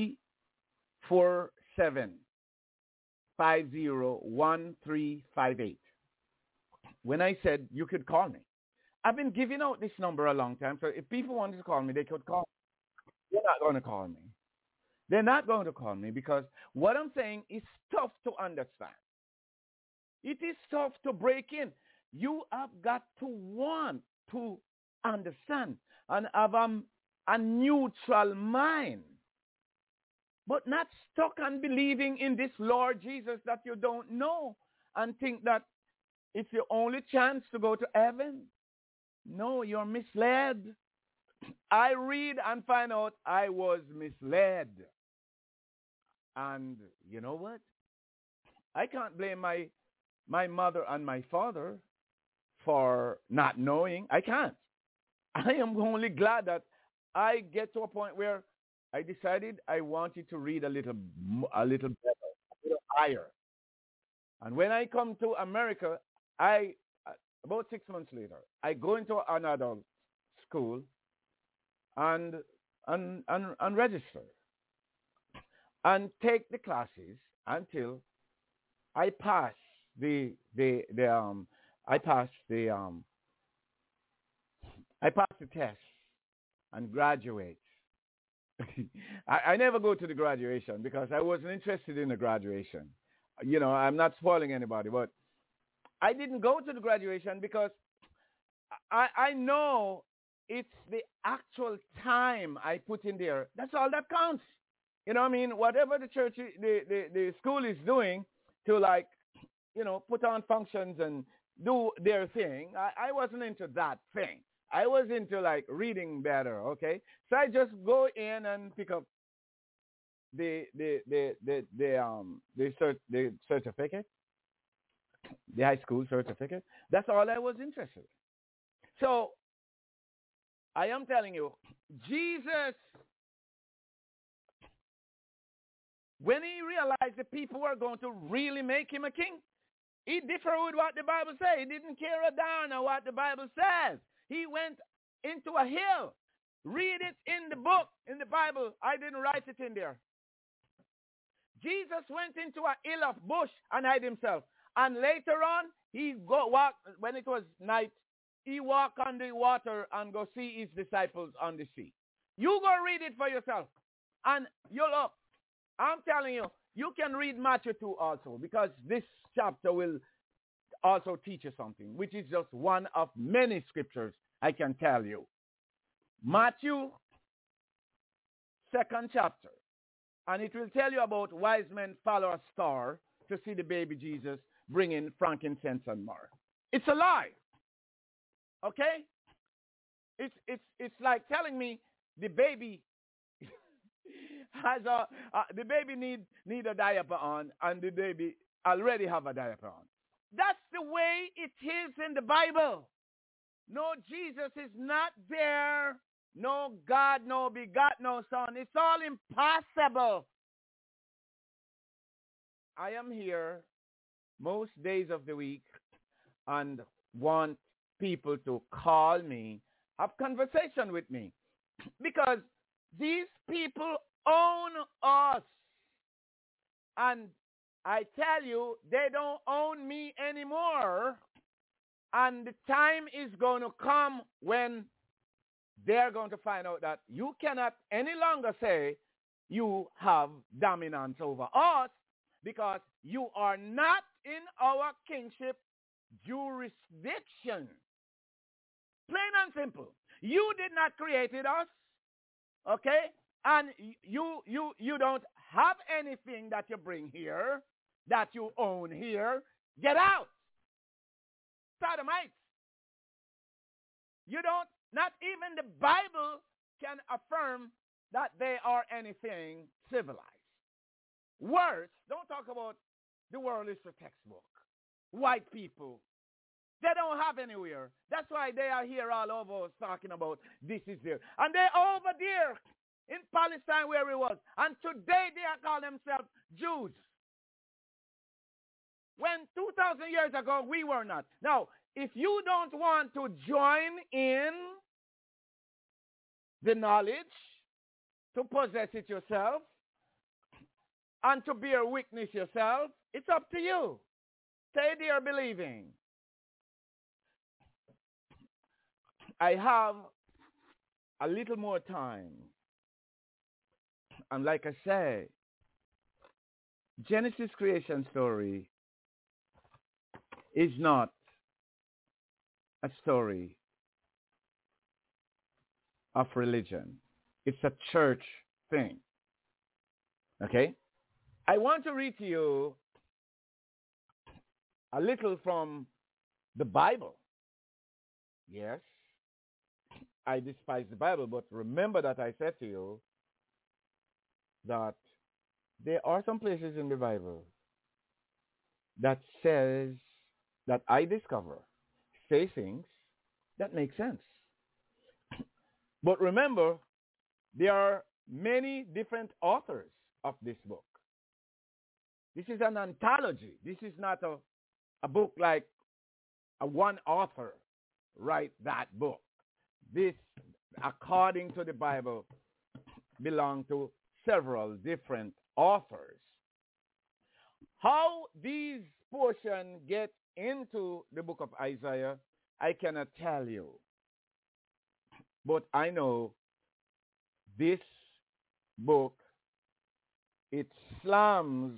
347-501358. When I said you could call me. I've been giving out this number a long time, so if people wanted to call me, they could call me. They're not going to call me. They're not going to call me because what I'm saying is tough to understand. It is tough to break in. You have got to want to understand and have a neutral mind, but not stuck on believing in this Lord Jesus that you don't know and think that it's your only chance to go to heaven. No, you're misled. I read and find out I was misled. And you know what? I can't blame my mother and my father for not knowing. I can't. I am only glad that I get to a point where I decided I wanted to read a little better, a little higher. And when I come to America, about 6 months later, I go into an adult school and register and take the classes until I pass the test and graduate. I never go to the graduation because I wasn't interested in the graduation. You know, I'm not spoiling anybody, but I didn't go to the graduation because I know it's the actual time I put in there. That's all that counts. You know what I mean? Whatever the church, the school is doing to, like, you know, put on functions and do their thing, I wasn't into that thing. I was into, like, reading better, okay? So I just go in and pick up the certificate, the high school certificate. That's all I was interested in. So I am telling you, Jesus, when he realized the people were going to really make him a king, he differed with what the Bible says. He didn't care a darn what the Bible says. He went into a hill. Read it in the book, in the Bible. I didn't write it in there. Jesus went into a hill of bush and hid himself. And later on, he walk when it was night, he walked on the water and go see his disciples on the sea. You go read it for yourself. And you look, I'm telling you, you can read Matthew 2 also, because this chapter will also teach you something, which is just one of many scriptures I can tell you. Matthew, 2nd chapter. And it will tell you about wise men follow a star to see the baby Jesus bringing frankincense and myrrh. It's a lie. Okay? It's like telling me the baby has the baby need a diaper on, and the baby already have a diaper on. That's the way it is in the Bible. No, Jesus is not there. No God, no begot, no Son. It's all impossible. I am here most days of the week and want people to call me, have conversation with me, because these people own us. And I tell you, they don't own me anymore. And the time is going to come when they're going to find out that you cannot any longer say you have dominance over us, because you are not in our kingship jurisdiction. Plain and simple. You did not create us, okay? And you don't have anything that you bring here, that you own here. Get out. Sodomites. You don't, not even the Bible can affirm that they are anything civilized. Worse, don't talk about the world is a textbook. White people, they don't have anywhere. That's why they are here all over us talking about this is there. And they're over there in Palestine where we was. And today they are calling themselves Jews. When 2,000 years ago we were not. Now, if you don't want to join in the knowledge to possess it yourself and to bear witness yourself, it's up to you. Stay there believing. I have a little more time. And like I say, Genesis creation story is not a story of religion. It's a church thing. Okay? I want to read to you a little from the Bible. Yes, I despise the Bible, but remember that I said to you that there are some places in the Bible that says, that I discover, say things that make sense. But remember, there are many different authors of this book. This is an anthology. This is not a book like a one author write that book. This, according to the Bible, belongs to several different authors. How these portions get into the book of Isaiah, I cannot tell you. But I know this book, it slams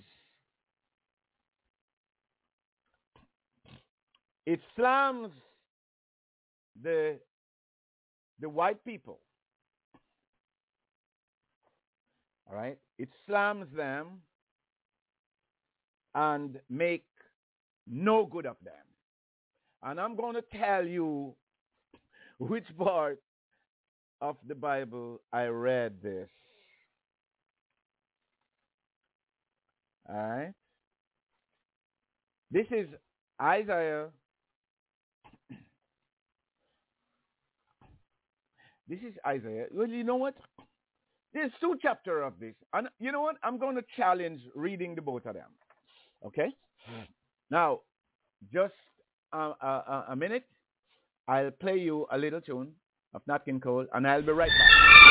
the white people. All right? It slams them and make no good of them. And I'm going to tell you which part of the Bible I read this. All right? This is Isaiah. This is Isaiah. Well, you know what? There's 2 chapters of this. And you know what? I'm going to challenge reading the both of them. Okay? Now, just a minute. I'll play you a little tune of Nat King Cole, and I'll be right back.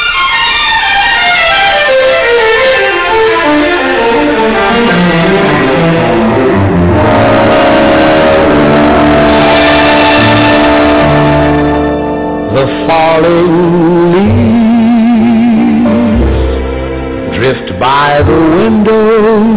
The falling leaves drift by the window.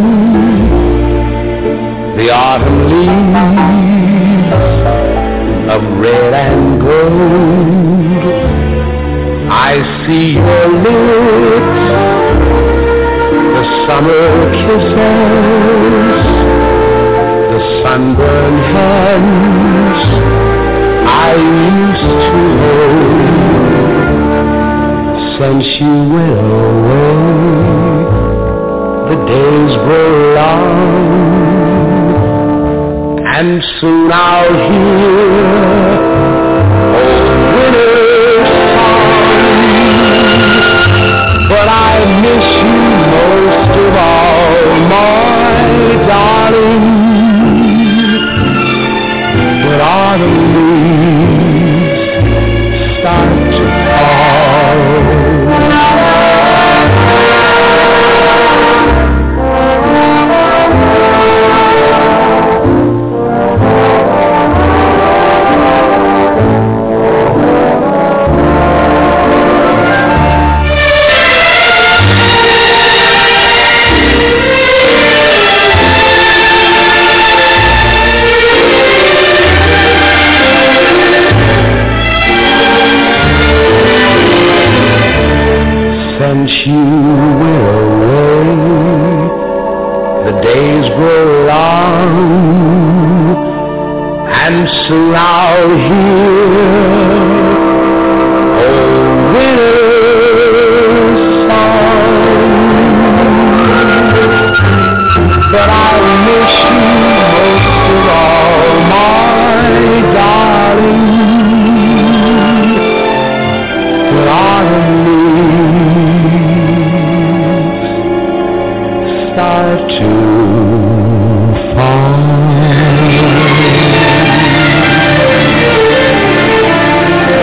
The autumn leaves of red and gold. I see your lips, the summer kisses, the sunburned hands I used to hold. Since you went away, the days grow long, and soon I'll hear old winter's song. But I miss you most of all, my darling. When autumn leaves start to fall. Since you went away, the days grow long, and soon I'll hear old winter's song. But I miss you most of all, my darling. When autumn start to fall.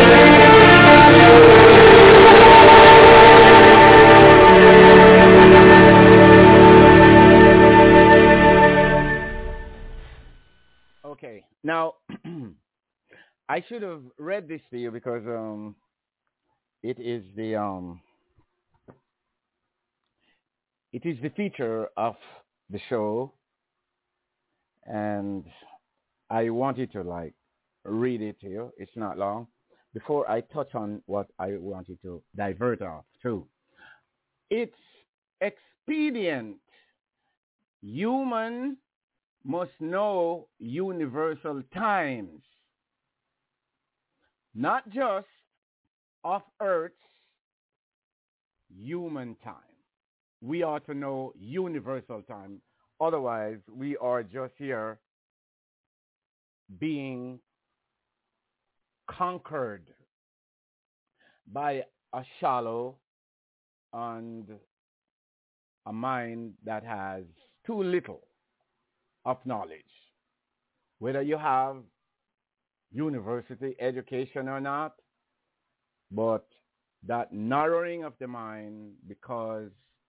I should have read this to you because it is the it is the feature of the show, and I wanted to like read it to you. It's not long. Before I touch on what I wanted to divert off to, it's expedient. Human must know universal times, not just of Earth's human time. We ought to know universal time. Otherwise, we are just here being conquered by a shallow and a mind that has too little of knowledge. Whether you have university education or not, but that narrowing of the mind because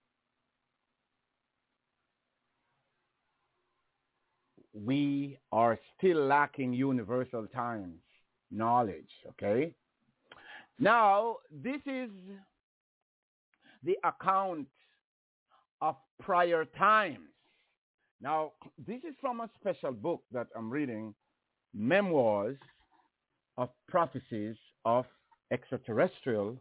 we are still lacking universal times knowledge, okay? Now, this is the account of prior times. Now, this is from a special book that I'm reading, Memoirs of Prophecies of Extraterrestrial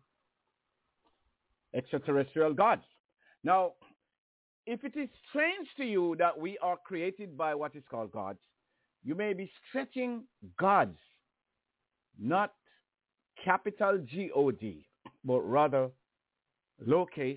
Gods. Now, if it is strange to you that we are created by what is called gods, you may be stretching gods, not capital G-O-D, but rather lowercase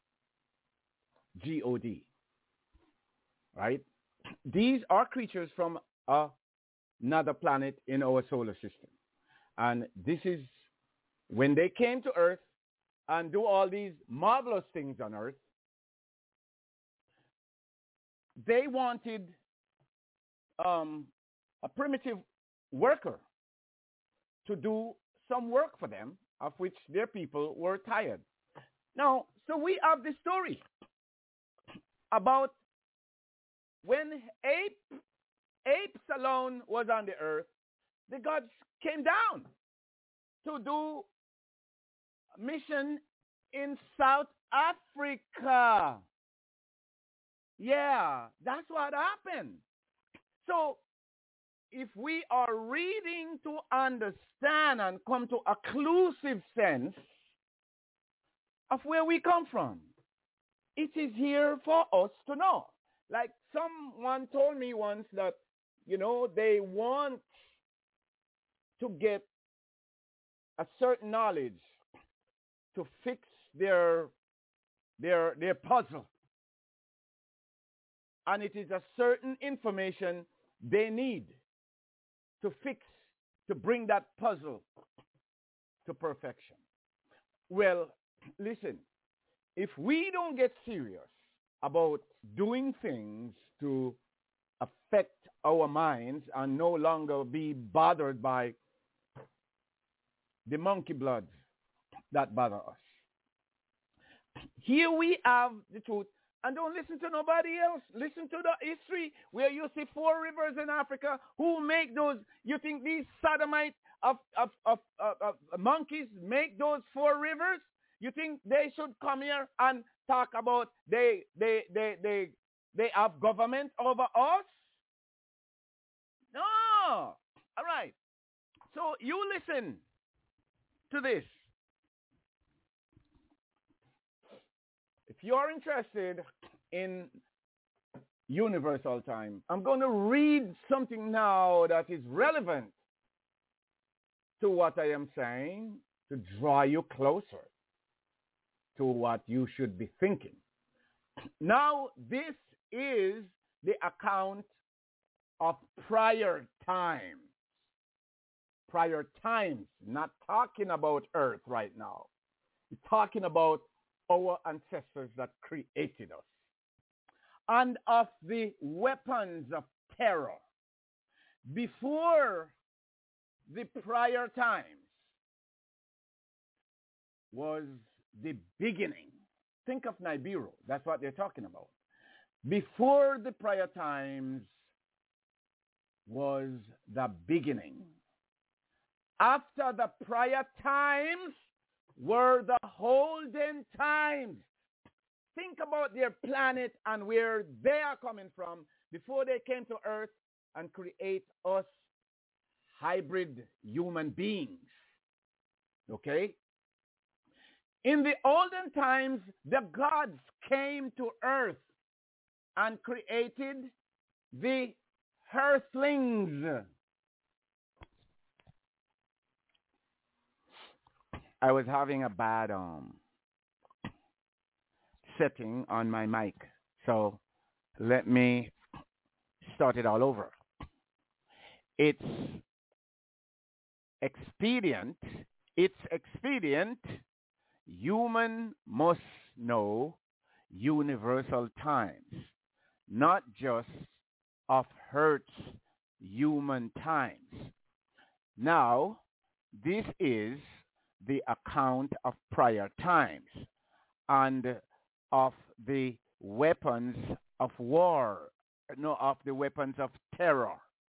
G-O-D, right? These are creatures from another planet in our solar system. And this is when they came to Earth and do all these marvelous things on Earth. They wanted a primitive worker to do some work for them, of which their people were tired. Now, so we have this story about when apes alone was on the earth, the gods came down to do a mission in South Africa. Yeah, that's what happened. So if we are reading to understand and come to a conclusive sense of where we come from, it is here for us to know. Like someone told me once that, they want to get a certain knowledge to fix their puzzle. And it is a certain information they need to fix, to bring that puzzle to perfection. Well, listen, if we don't get serious about doing things to affect our minds and no longer be bothered by the monkey blood that bother us. Here we have the truth. And don't listen to nobody else. Listen to the history where you see 4 rivers in Africa. Who make those? You think these sodomite of monkeys make those 4 rivers? You think they should come here and talk about they have government over us? No. All right. So you listen to this. If you're interested in universal time, I'm going to read something now that is relevant to what I am saying to draw you closer to what you should be thinking. Now, this is the account of prior times. Prior times, not talking about Earth right now. We're talking about our ancestors that created us, and of the weapons of terror. Before the prior times was the beginning. Think of Nibiru. That's what they're talking about. Before the prior times was the beginning. After the prior times were the olden times. Think about their planet and where they are coming from before they came to Earth and create us hybrid human beings. Okay? In the olden times, the gods came to Earth and created the earthlings. I was having a bad setting on my mic, so let me start it all over. It's expedient. Human must know universal times, not just of Earth's human times. Now, this is the account of prior times and of the weapons of war, of the weapons of terror.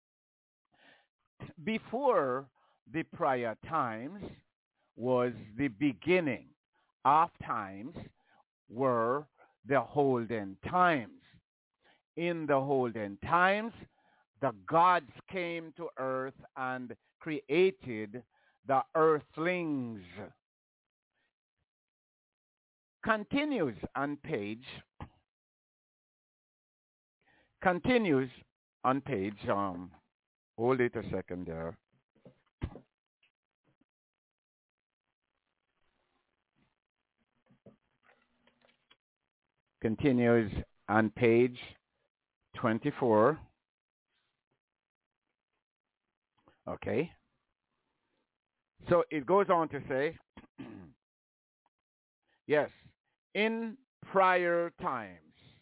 Before the prior times was the beginning of times were the olden times. In the olden times, the gods came to earth and created the earthlings. Continues on page, hold it a second there. Continues on page 24. Okay. So it goes on to say, yes, in prior times,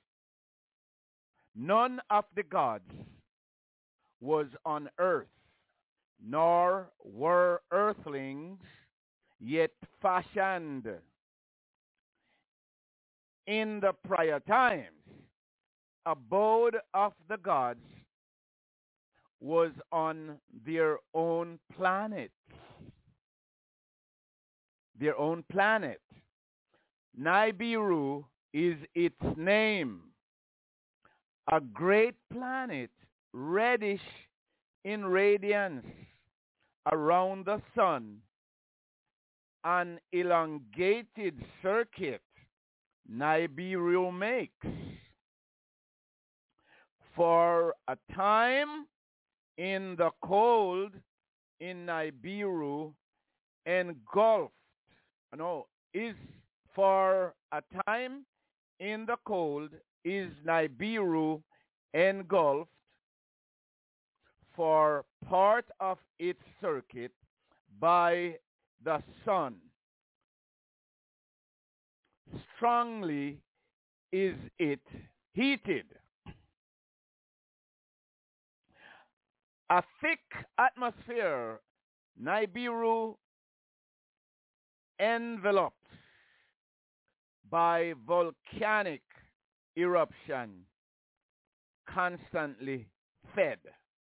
none of the gods was on earth, nor were earthlings yet fashioned. In the prior times, abode of the gods was on their own planet. Their own planet. Nibiru is its name. A great planet, reddish in radiance around the sun. An elongated circuit Nibiru makes. For a time in the cold in Nibiru engulfed, is for a time in the cold is Nibiru engulfed for part of its circuit by the sun. Strongly is it heated. A thick atmosphere, Nibiru enveloped by volcanic eruption, constantly fed.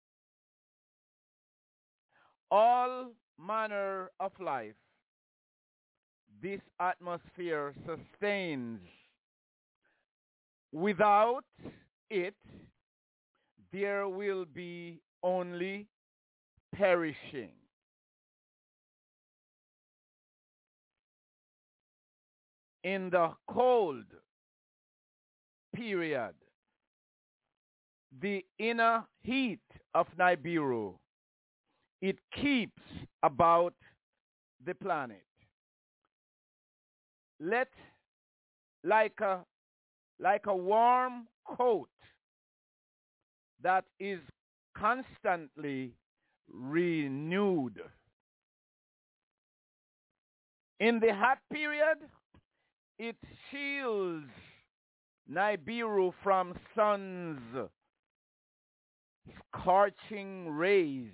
All manner of life this atmosphere sustains. Without it, there will be only perishing. In the cold period, the inner heat of Nibiru, it keeps about the planet. Like a warm coat that is constantly renewed. In the hot period, it shields Nibiru from sun's scorching rays.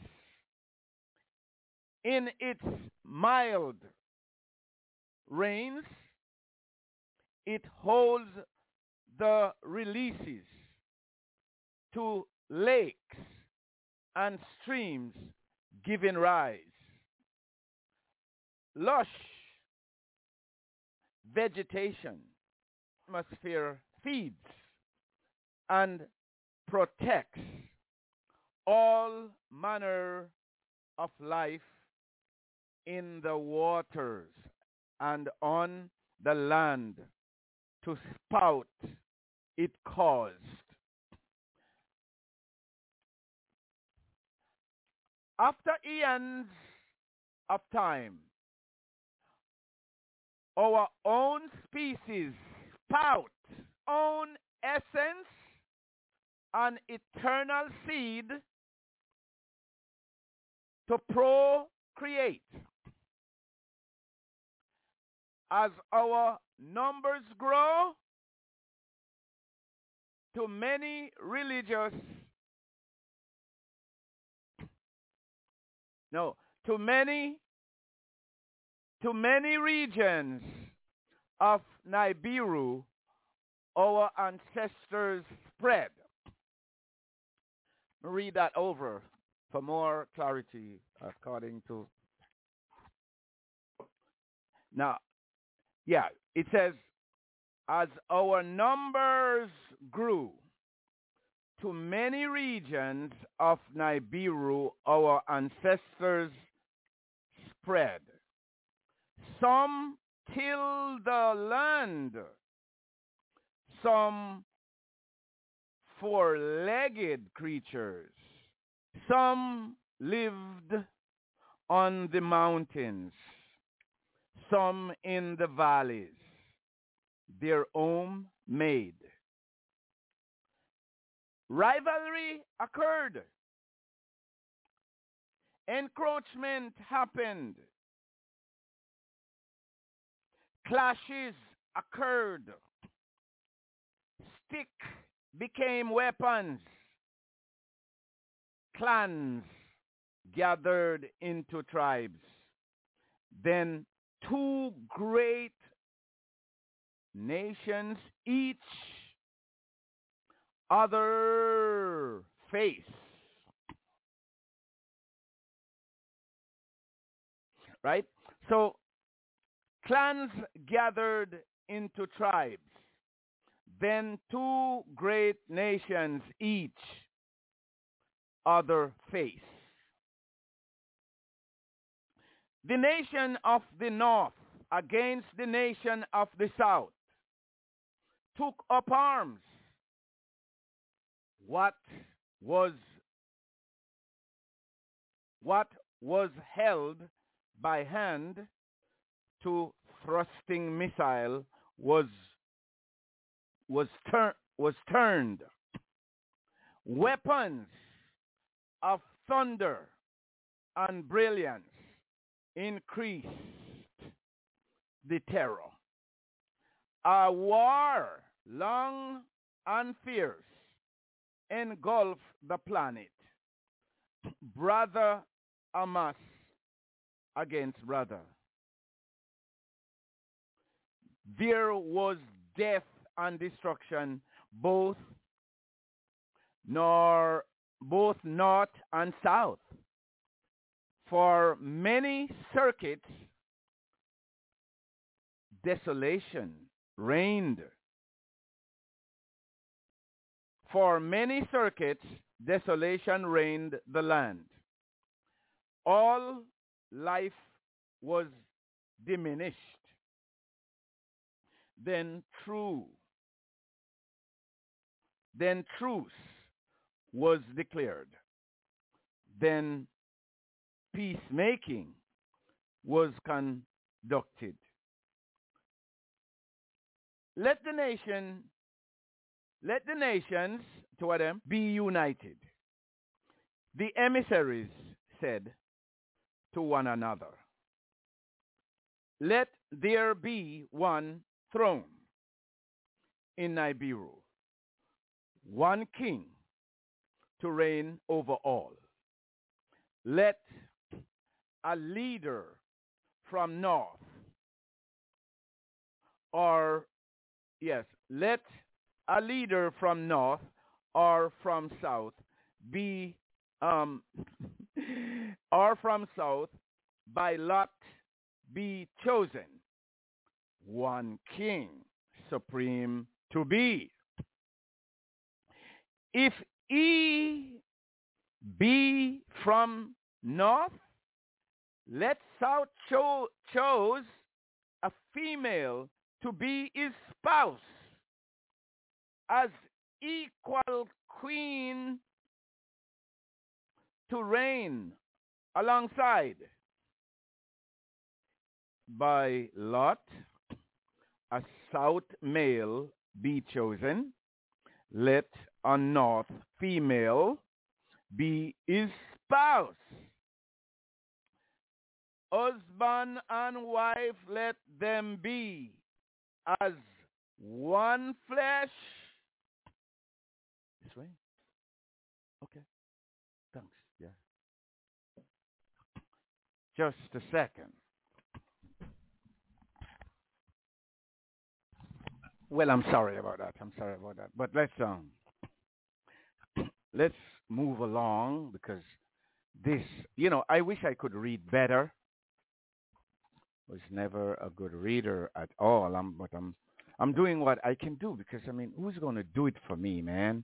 In its mild rains, it holds the releases to lakes and streams, giving rise lush vegetation. Atmosphere feeds and protects all manner of life in the waters and on the land to spout it caused. After eons of time, our own species spout own essence and eternal seed to procreate. As our numbers grow, to many religious, no, to many regions of Nibiru, our ancestors spread. Read that over for more clarity according to. Now, yeah, it says, as our numbers grew, to many regions of Nibiru, our ancestors spread. Some tilled the land, some four-legged creatures, some lived on the mountains, some in the valleys, their home made. Rivalry occurred. Encroachment happened. Clashes occurred. Stick became weapons. Clans gathered into tribes. Then two great nations, each other face. Right? So clans gathered into tribes. Then two great nations, each other face. The nation of the north against the nation of the south took up arms. What was held by hand to thrusting missile was turned. Weapons of thunder and brilliance increased the terror. A war long and fierce engulfed the planet. Brother amass against brother. There was death and destruction both north and south. For many circuits, desolation reigned. For many circuits, desolation reigned the land. All life was diminished. Then truce was declared. Then peacemaking was conducted. Let the nations, to them, be united. The emissaries said to one another, let there be one throne in Nibiru, one king to reign over all. Let a leader from north, let a leader from north or from south be or from south by lot be chosen, one king supreme to be. If he be from north, let south chose a female to be his spouse, as equal queen to reign alongside. By lot, a south male be chosen, let a north female be his spouse. Husband and wife, let them be as one flesh. This way? Okay. Thanks. Yeah. Just a second. Well, I'm sorry about that. But let's move along, because this, I wish I could read better. Was never a good reader at all. But I'm doing what I can do, because who's going to do it for me, man?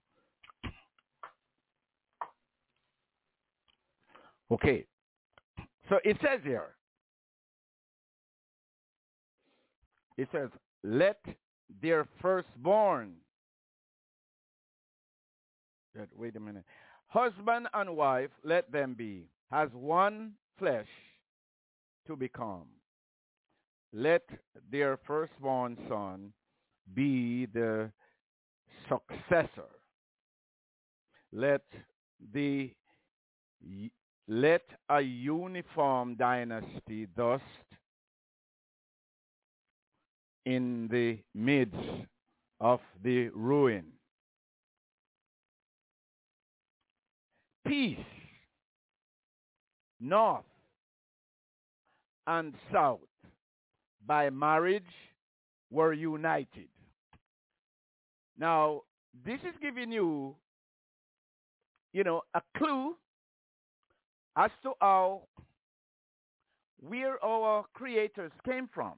Okay. So it says here. It says, let their firstborn. Wait a minute. Husband and wife, let them be as one flesh to become. Let their firstborn son be the successor. Let a uniform dynasty thus in the midst of the ruin. Peace, north and south, by marriage were united. Now, this is giving you, a clue as to where our creators came from.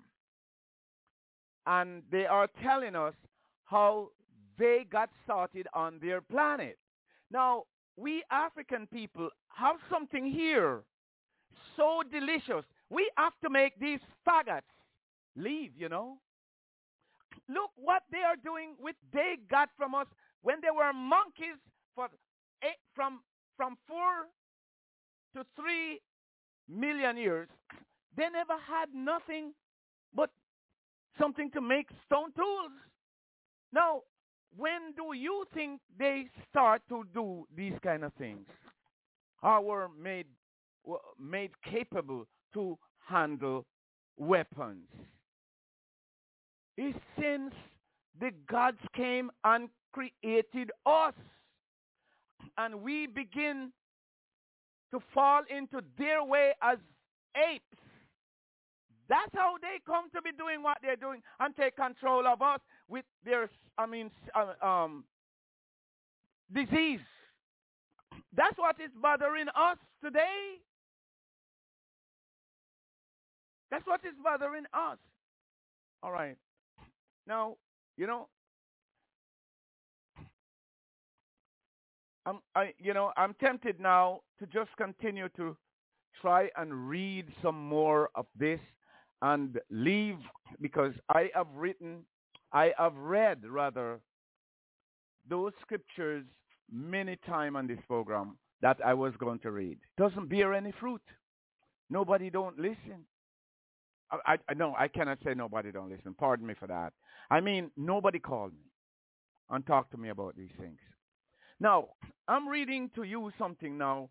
And they are telling us how they got started on their planet. Now, we African people have something here so delicious. We have to make these faggots leave, Look what they are doing with they got from us when they were monkeys from 4 to 3 million years. They never had nothing but something to make stone tools. Now, when do you think they start to do these kind of things? Or were made capable to handle weapons? It's since the gods came and created us, and we begin to fall into their way as apes. That's how they come to be doing what they're doing and take control of us with their, disease. That's what is bothering us today. That's what is bothering us. All right. Now, I'm tempted now to just continue to try and read some more of this and leave, because I have read those scriptures many times on this program that I was going to read. Doesn't bear any fruit. Nobody don't listen. No, I cannot say nobody don't listen. Pardon me for that. Nobody called me and talked to me about these things. Now, I'm reading to you something now,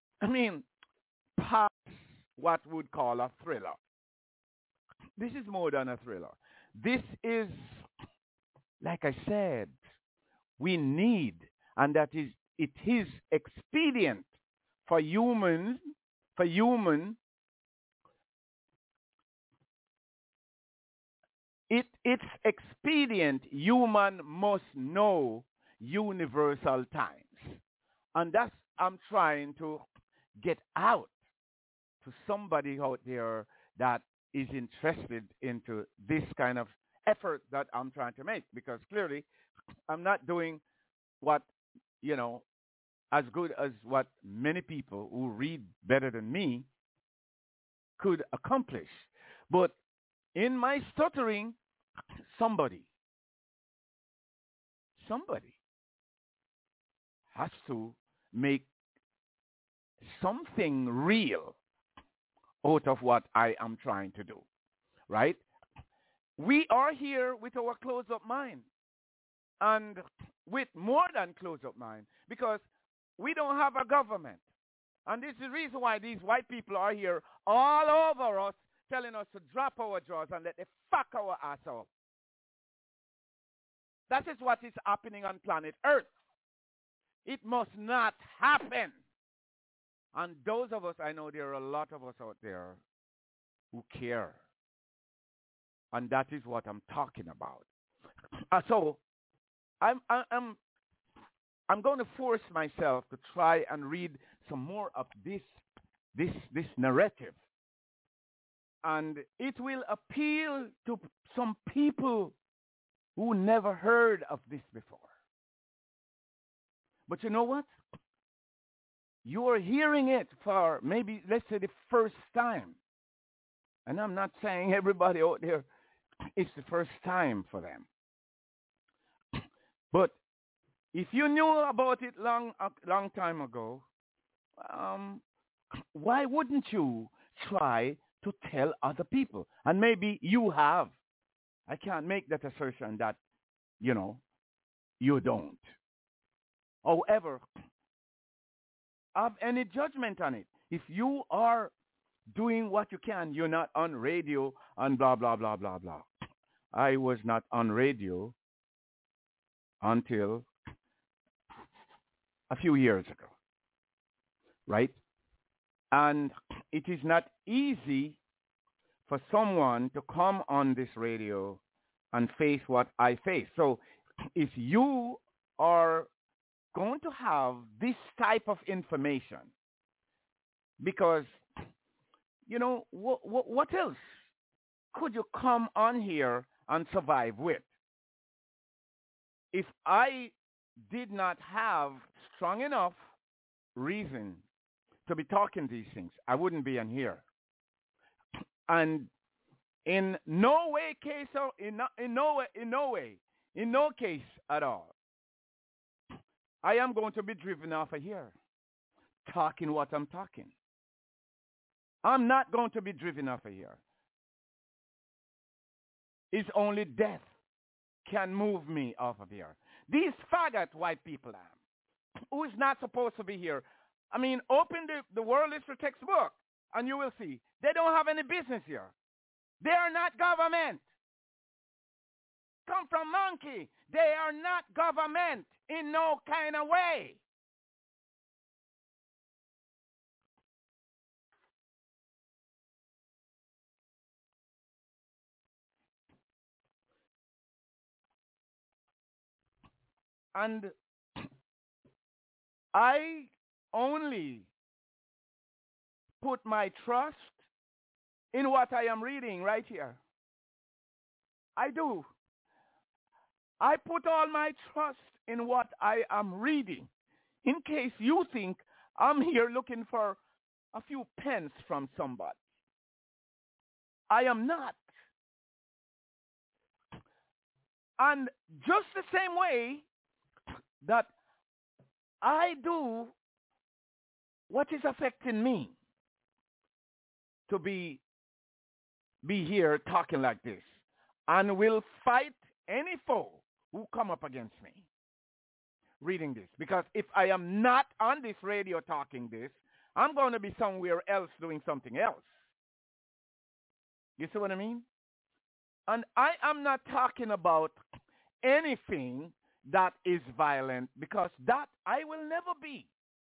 past what would call a thriller. This is more than a thriller. This is, like I said, we need, and it is expedient for human, it's expedient. Human must know universal times. And that's, I'm trying to get out to somebody out there that is interested into this kind of effort that I'm trying to make, because clearly I'm not doing what, you know, as good as what many people who read better than me could accomplish. But in my stuttering, somebody has to make something real out of what I am trying to do, right? We are here with our closed-up mind, and with more than closed-up mind, because we don't have a government. And this is the reason why these white people are here all over us, telling us to drop our jaws and let them fuck our ass up. That is what is happening on planet Earth. It must not happen. And those of us, I know there are a lot of us out there who care. And that is what I'm talking about. So I'm going to force myself to try and read some more of this narrative. And it will appeal to some people who never heard of this before. But you know what? You are hearing it for maybe, let's say, the first time. And I'm not saying everybody out there, it's the first time for them. But if you knew about it a long time ago, why wouldn't you try to tell other people? And maybe you have. I can't make that assertion that, you don't. However, have any judgment on it. If you are doing what you can, you're not on radio and blah, blah, blah, blah, blah. I was not on radio until a few years ago, right? And it is not easy for someone to come on this radio and face what I face. So if you are going to have this type of information, because, what else could you come on here and survive with? If I did not have strong enough reason to be talking these things, I wouldn't be on here. And in no case at all, I am going to be driven off of here talking what I'm talking. I'm not going to be driven off of here. It's only death can move me off of here. These faggot white people who is not supposed to be here. I mean, open the world history textbook and you will see they don't have any business here. They are not government. Come from monkey. They are not government in no kind of way. And I only put my trust in what I am reading right here. I do. I put all my trust in what I am reading. In case you think I'm here looking for a few pence from somebody. I am not. And just the same way that I do what is affecting me to be here talking like this, and will fight any foe who come up against me reading this. Because if I am not on this radio talking this, I'm going to be somewhere else doing something else. You see what I mean? And I am not talking about anything that is violent, because that I will never be.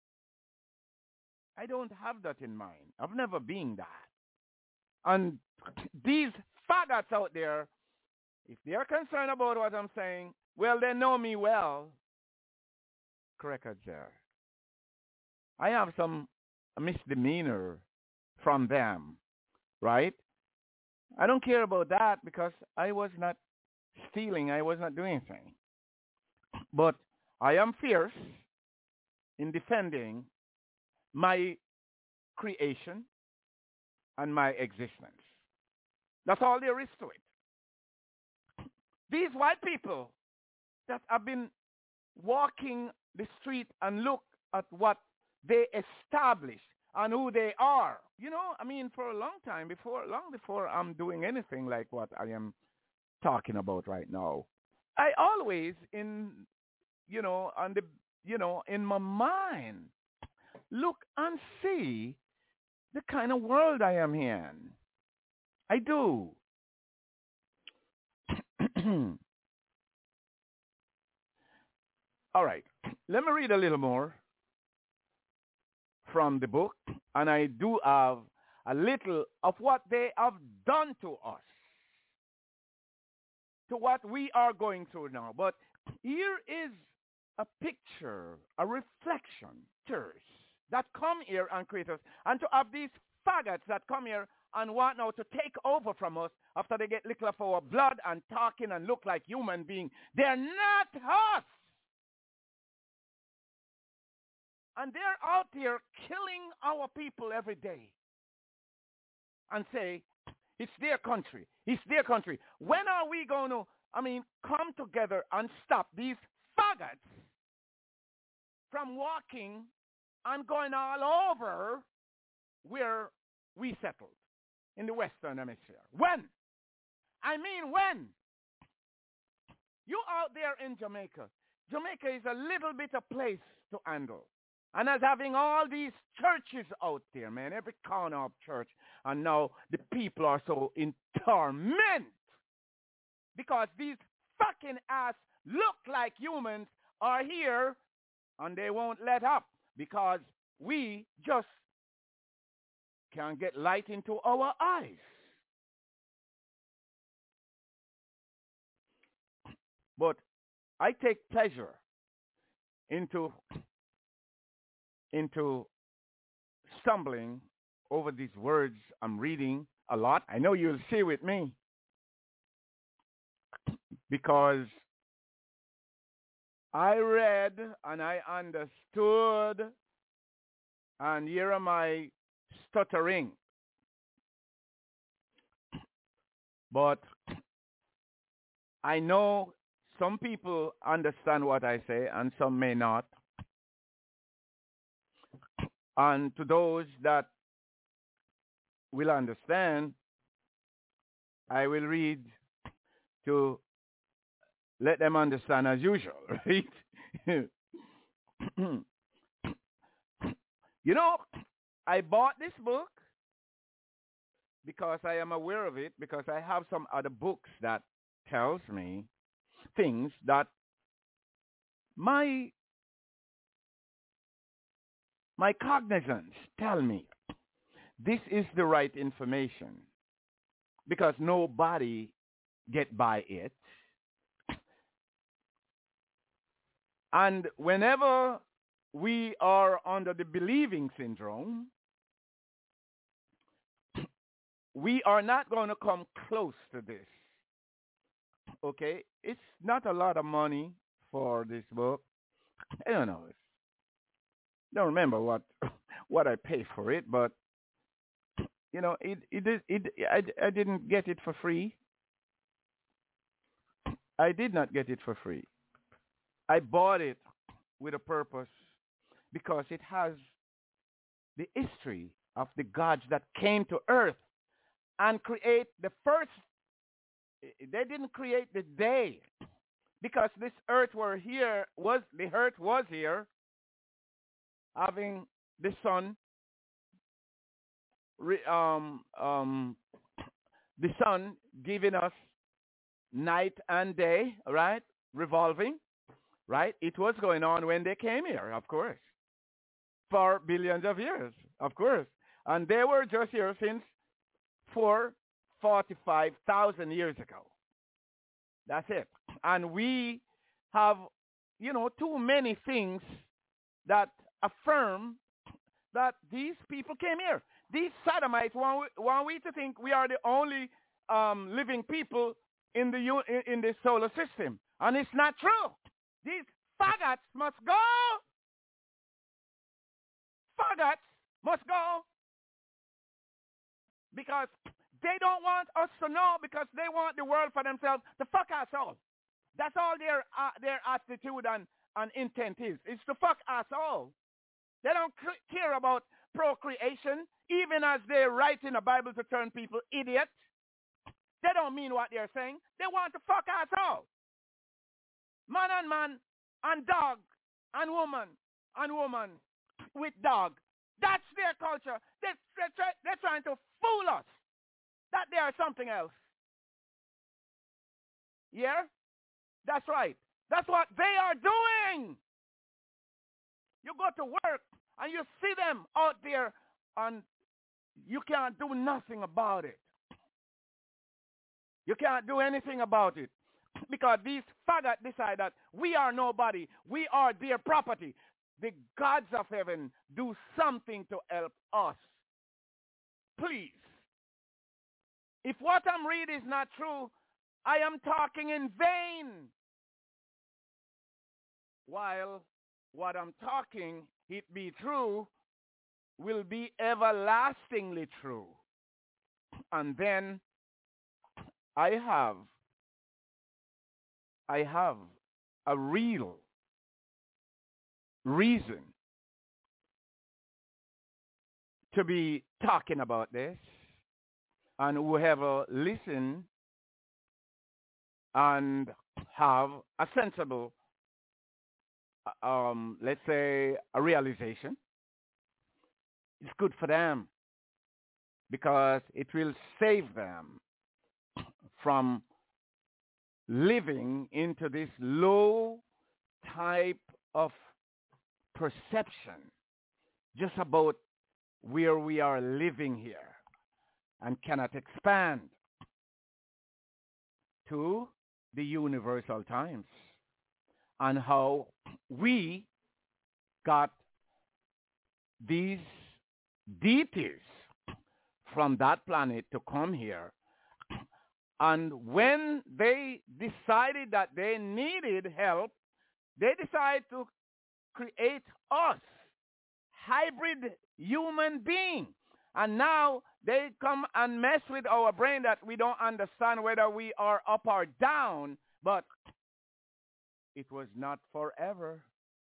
I don't have that in mind. I've never been that. And these faggots out there, if they are concerned about what I'm saying, well, they know me well. Correct there. I have some misdemeanor from them, right? I don't care about that because I was not stealing. I was not doing anything. But I am fierce in defending my creation and my existence. That's all there is to it. These white people that have been walking the street and look at what they establish and who they are. You know, I mean, for a long time, long before I'm doing anything like what I am talking about right now, I always in my mind, look and see the kind of world I am in. I do. All right. Let me read a little more from the book, and I do have a little of what they have done to us, to what we are going through now. But here is a picture, a reflection, that come here and create us, and to have these faggots that come here and want now to take over from us after they get little of our blood and talking and look like human beings. They're not us. And they're out here killing our people every day and say, it's their country. It's their country. When are we going to, come together and stop these faggots from walking and going all over where we settled in the Western Hemisphere? When? When? You out there in Jamaica. Jamaica is a little bit of place to handle. And as having all these churches out there, man, every corner of church. And now the people are so in torment because these fucking ass look like humans are here and they won't let up because we just can't get light into our eyes. But I take pleasure into stumbling over these words I'm reading a lot. I know you'll see with me because I read and I understood, and here am I stuttering. But I know some people understand what I say and some may not. And to those that will understand, I will read to let them understand as usual, right? You know, I bought this book because I am aware of it, because I have some other books that tells me things that my cognizance tell me this is the right information because nobody get by it. And whenever we are under the believing syndrome, we are not going to come close to this. Okay? It's not a lot of money for this book. I don't know. Don't remember what I paid for it, but you know, I didn't get it for free. I did not get it for free. I bought it with a purpose because it has the history of the gods that came to earth and create the first. They didn't create the day because this earth the earth was here, having the sun, the sun giving us night and day, right? Revolving, right? It was going on when they came here, of course, for billions of years, of course. And they were just here since 45,000 years ago. That's it. And we have, too many things that affirm that these people came here. These sodomites want we to think we are the only living people in the solar system. And it's not true. These faggots must go. Faggots must go. Because they don't want us to know, because they want the world for themselves to fuck us all. That's all their attitude and intent is. It's to fuck us all. They don't care about procreation, even as they write in the Bible to turn people idiots. They don't mean what they're saying. They want to fuck us all. Man and dog and woman with dog. That's their culture. They're trying to fool us that they are something else. Yeah? That's right. That's what they are doing. You go to work and you see them out there and you can't do nothing about it. You can't do anything about it because these faggots decide that we are nobody. We are their property. The gods of heaven do something to help us. Please. If what I'm reading is not true, I am talking in vain. While what I'm talking, it be true, will be everlastingly true. And then I have a real reason to be talking about this. And whoever listen and have a sensible, let's say, a realization, it's good for them because it will save them from living into this low type of perception just about where we are living here and cannot expand to the universal times and how we got these deities from that planet to come here. And when they decided that they needed help, they decided to create us, hybrid human beings. And now they come and mess with our brain that we don't understand whether we are up or down, but it was not forever.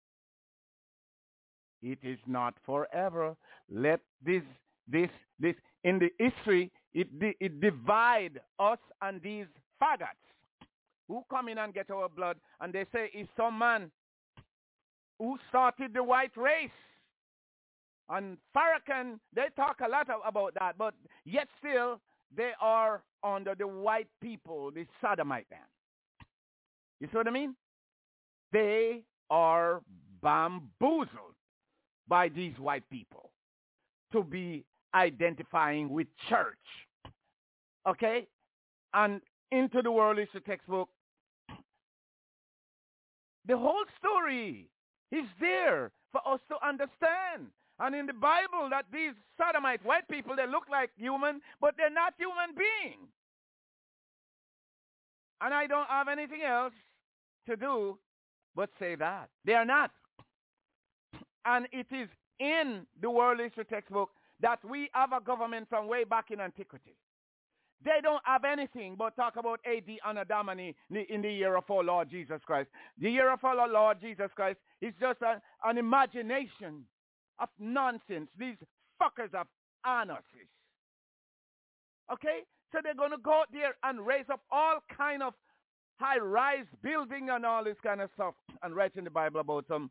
It is not forever. Let this in the history, it divide us and these faggots who come in and get our blood, and they say it's some man who started the white race. And Farrakhan, they talk a lot about that, but yet still they are under the white people, the sodomite man. You see what I mean? They are bamboozled by these white people to be identifying with church. Okay? And into the world history textbook, the whole story is there for us to understand. And in the Bible, that these sodomite white people, they look like human, but they're not human beings. And I don't have anything else to do but say that. They are not. And it is in the world history textbook that we have a government from way back in antiquity. They don't have anything but talk about AD Anno Domini in the year of our Lord Jesus Christ. The year of our Lord Jesus Christ is just an imagination of nonsense. These fuckers of anarchists. Okay? So they're going to go out there and raise up all kind of high-rise building and all this kind of stuff and write in the Bible about some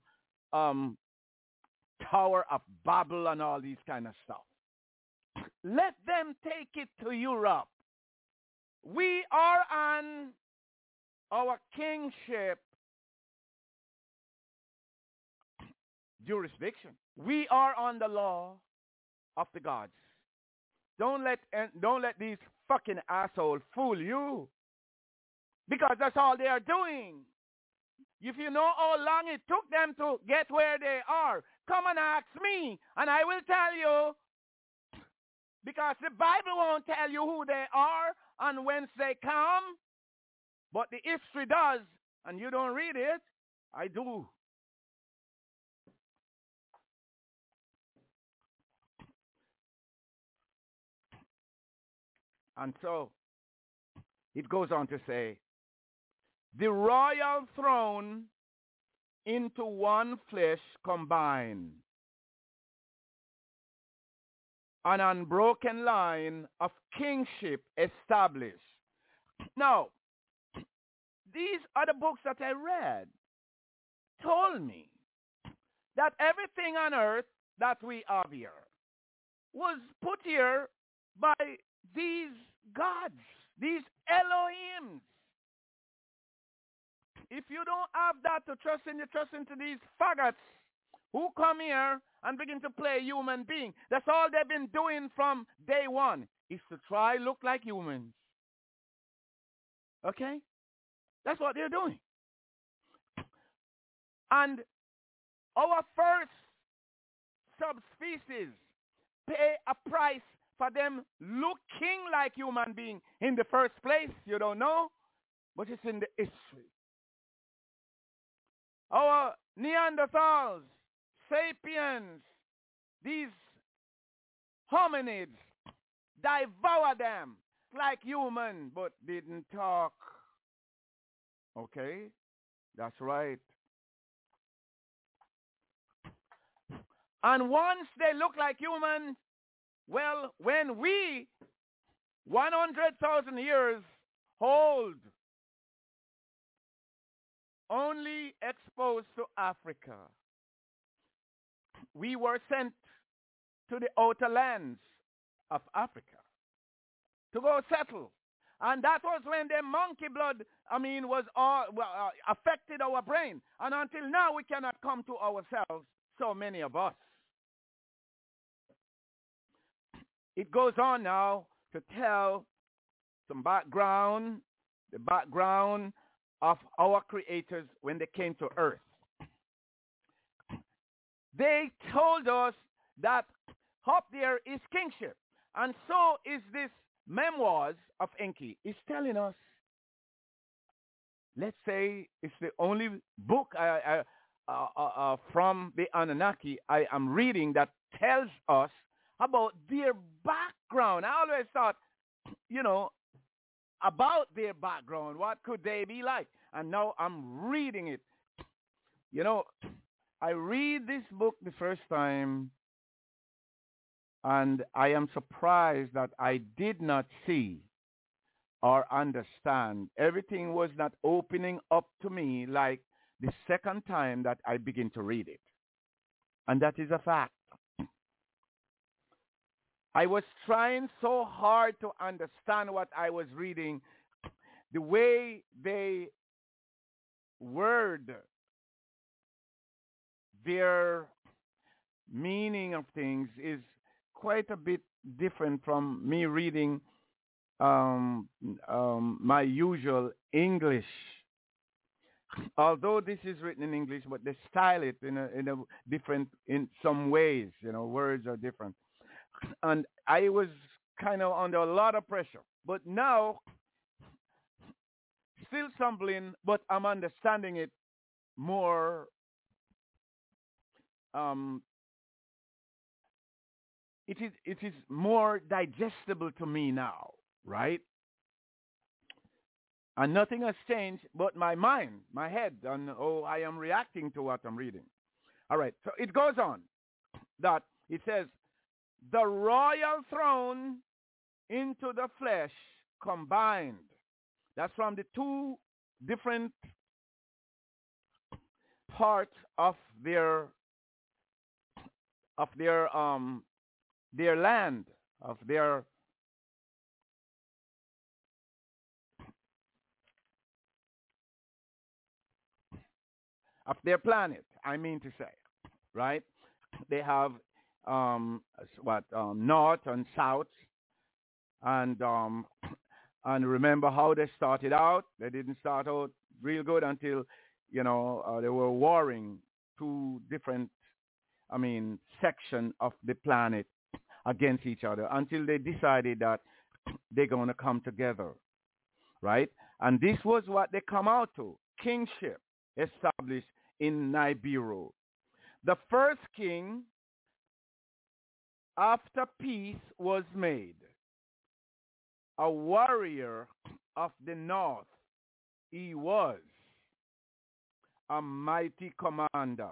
Tower of Babel and all these kind of stuff. Let them take it to Europe. We are on our kingship jurisdiction. We are on the law of the gods. Don't let these fucking assholes fool you. Because that's all they are doing. If you know how long it took them to get where they are, come and ask me, and I will tell you Because the Bible won't tell you who they are and whence they come, but the history does, and you don't read it. I do. And so it goes on to say, the royal throne into one flesh combined, an unbroken line of kingship established. Now, these are the books that I read, told me that everything on earth that we have here was put here by these gods, these Elohims. If you don't have that to trust in, you trust into these faggots who come here and begin to play human being. That's all they've been doing from day one, is to try look like humans. Okay? That's what they're doing. And our first subspecies pay a price for them looking like human being in the first place. You don't know, but it's in the history. Our Neanderthals, sapiens, these hominids, devour them like human, but didn't talk. Okay? That's right. And once they look like humans, well, when we, 100,000 years old, only exposed to Africa, we were sent to the outer lands of Africa to go settle. And that was when the monkey blood, was affected our brain. And until now, we cannot come to ourselves, so many of us. It goes on now to tell some background, the background of our creators when they came to earth. They told us that up there is kingship. And so is this Memoirs of Enki. It's telling us, let's say it's the only book from the Anunnaki I am reading that tells us about their background. I always thought, about their background. What could they be like? And now I'm reading it. I read this book the first time, and I am surprised that I did not see or understand. Everything was not opening up to me like the second time that I begin to read it. And that is a fact. I was trying so hard to understand what I was reading. The way they word their meaning of things is quite a bit different from me reading my usual English. Although this is written in English, but they style it in a different, in some ways, words are different. And I was kind of under a lot of pressure. But now, still stumbling, but I'm understanding it more. It is more digestible to me now, right? And nothing has changed but my mind, my head, and I am reacting to what I'm reading. All right, so it goes on that it says, the royal throne into the flesh combined. That's from the two different parts of their land, of their planet, I mean to say, right? They have north and south, and remember how they started out. They didn't start out real good until they were warring two different section of the planet, against each other until they decided that they're going to come together, right? And this was what they come out to, kingship established in Nibiru. The first king after peace was made, a warrior of the north. He was a mighty commander.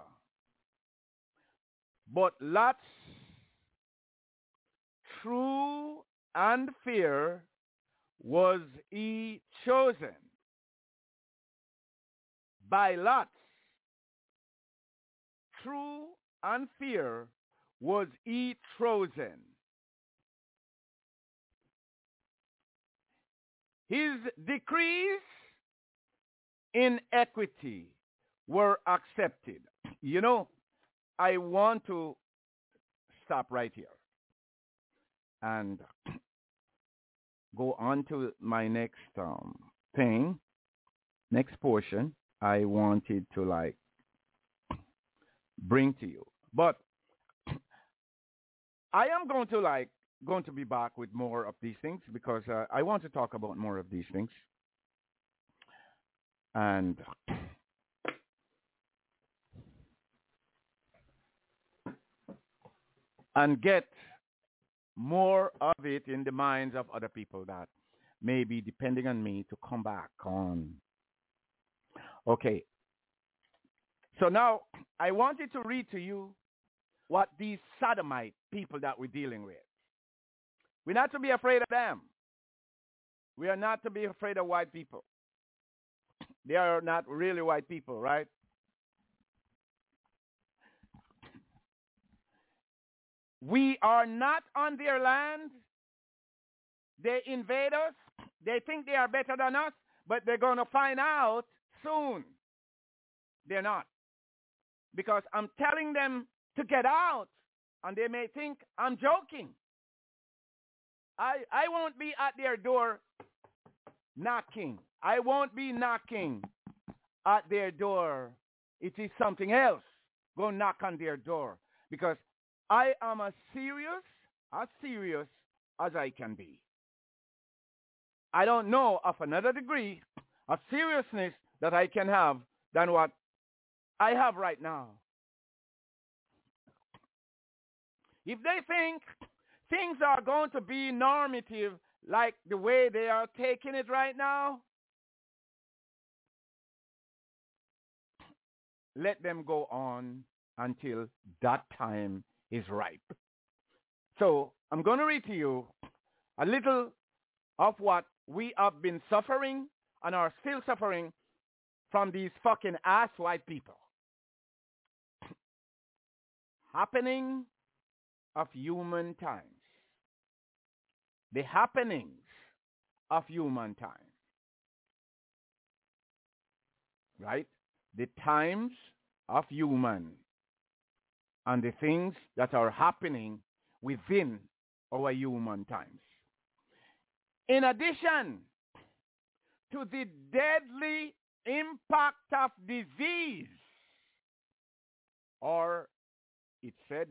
But Lot's true and fear was he chosen. By Lot's true and fear was he chosen. His decrees in equity were accepted. You know, I want to stop right here and go on to my next thing, next portion I wanted to like bring to you. But I am going to be back with more of these things because I want to talk about more of these things. And get more of it in the minds of other people that may be depending on me to come back on. Okay. So now I wanted to read to you what these sodomite people that we're dealing with. We're not to be afraid of them. We are not to be afraid of white people. They are not really white people, right? We are not on their land. They invade us. They think they are better than us, but they're going to find out soon. They're not. Because I'm telling them to get out, and they may think I'm joking. I won't be at their door knocking. I won't be knocking at their door. It is something else. Go knock on their door. Because I am as serious as I can be. I don't know of another degree of seriousness that I can have than what I have right now. If they think things are going to be normative like the way they are taking it right now, let them go on until that time is ripe. So I'm going to read to you a little of what we have been suffering and are still suffering from these fucking ass white people. Happening of human times. The happenings of human time. Right? The times of human and the things that are happening within our human times. In addition to the deadly impact of disease, or it said,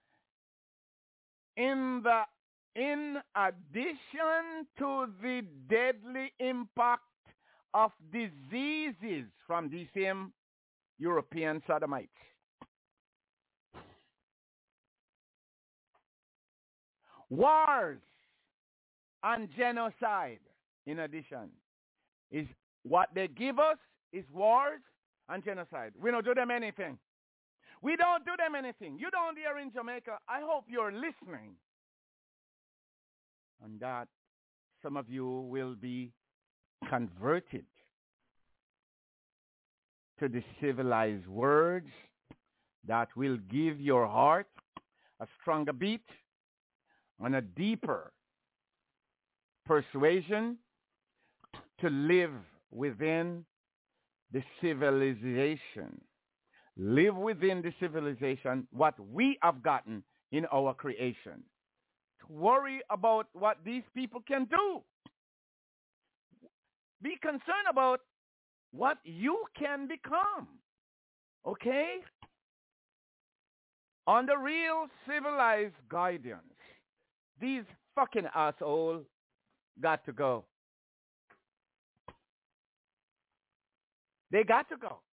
in addition to the deadly impact of diseases from these same European sodomites. Wars and genocide, in addition, is what they give us is wars and genocide. We don't do them anything. We don't do them anything. You don't here in Jamaica. I hope you're listening. And that some of you will be converted to the civilized words that will give your heart a stronger beat and a deeper persuasion to live within the civilization. Live within the civilization, what we have gotten in our creation. To worry about what these people can do. Be concerned about what you can become. Okay? Under real civilized guidance, These fucking assholes got to go. They got to go.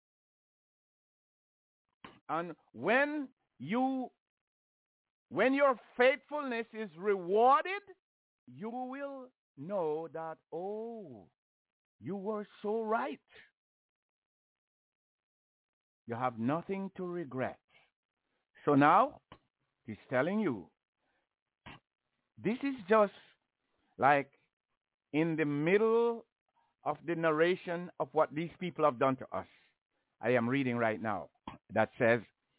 And when your faithfulness is rewarded, you will know that, oh, you were so right. You have nothing to regret. So now, he's telling you, this is just like in the middle of the narration of what these people have done to us. I am reading right now that says,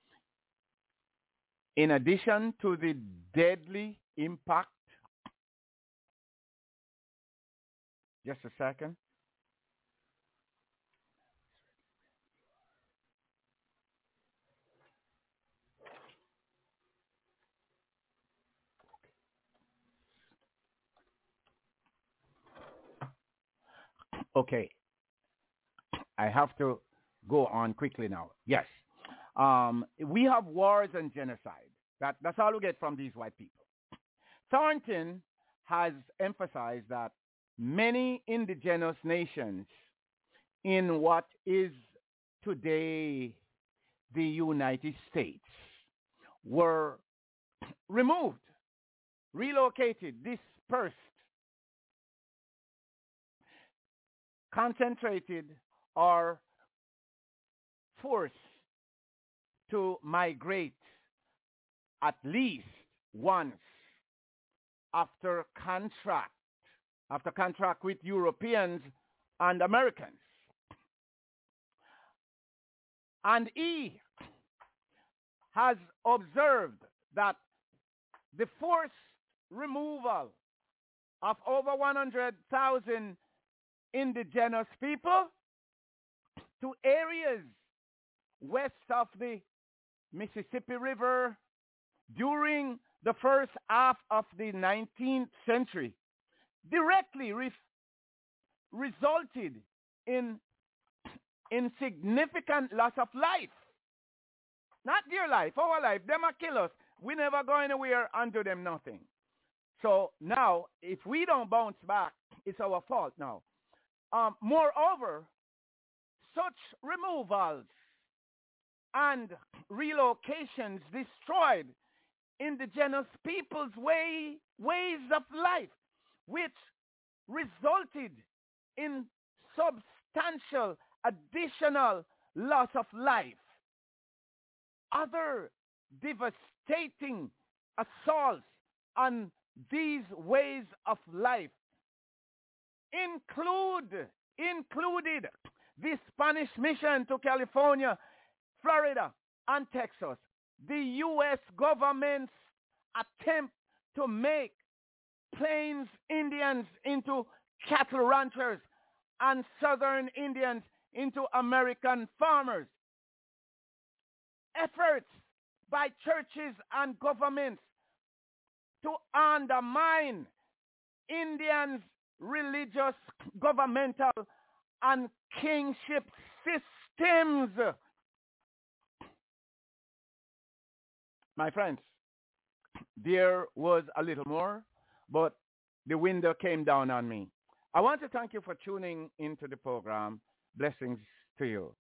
in addition to the deadly impact, just a second. Okay. I have to go on quickly now. Yes. We have wars and genocide. That's all we get from these white people. Thornton has emphasized that many indigenous nations in what is today the United States were removed, relocated, dispersed, concentrated, or forced to migrate at least once after contract with Europeans and Americans. And he has observed that the forced removal of over 100,000 indigenous people to areas west of the Mississippi River during the first half of the 19th century directly resulted in significant loss of life. Not their life, our life. Them a kill us. We never go anywhere and do them nothing. So now, if we don't bounce back, it's our fault now. Moreover, such removals and relocations destroyed indigenous people's ways of life, which resulted in substantial additional loss of life. Other devastating assaults on these ways of life included the Spanish mission to California, Florida, and Texas, the U.S. government's attempt to make Plains Indians into cattle ranchers and Southern Indians into American farmers, efforts by churches and governments to undermine Indians' religious, governmental, and kingship systems. My friends, there was a little more, but the window came down on me. I want to thank you for tuning into the program. Blessings to you.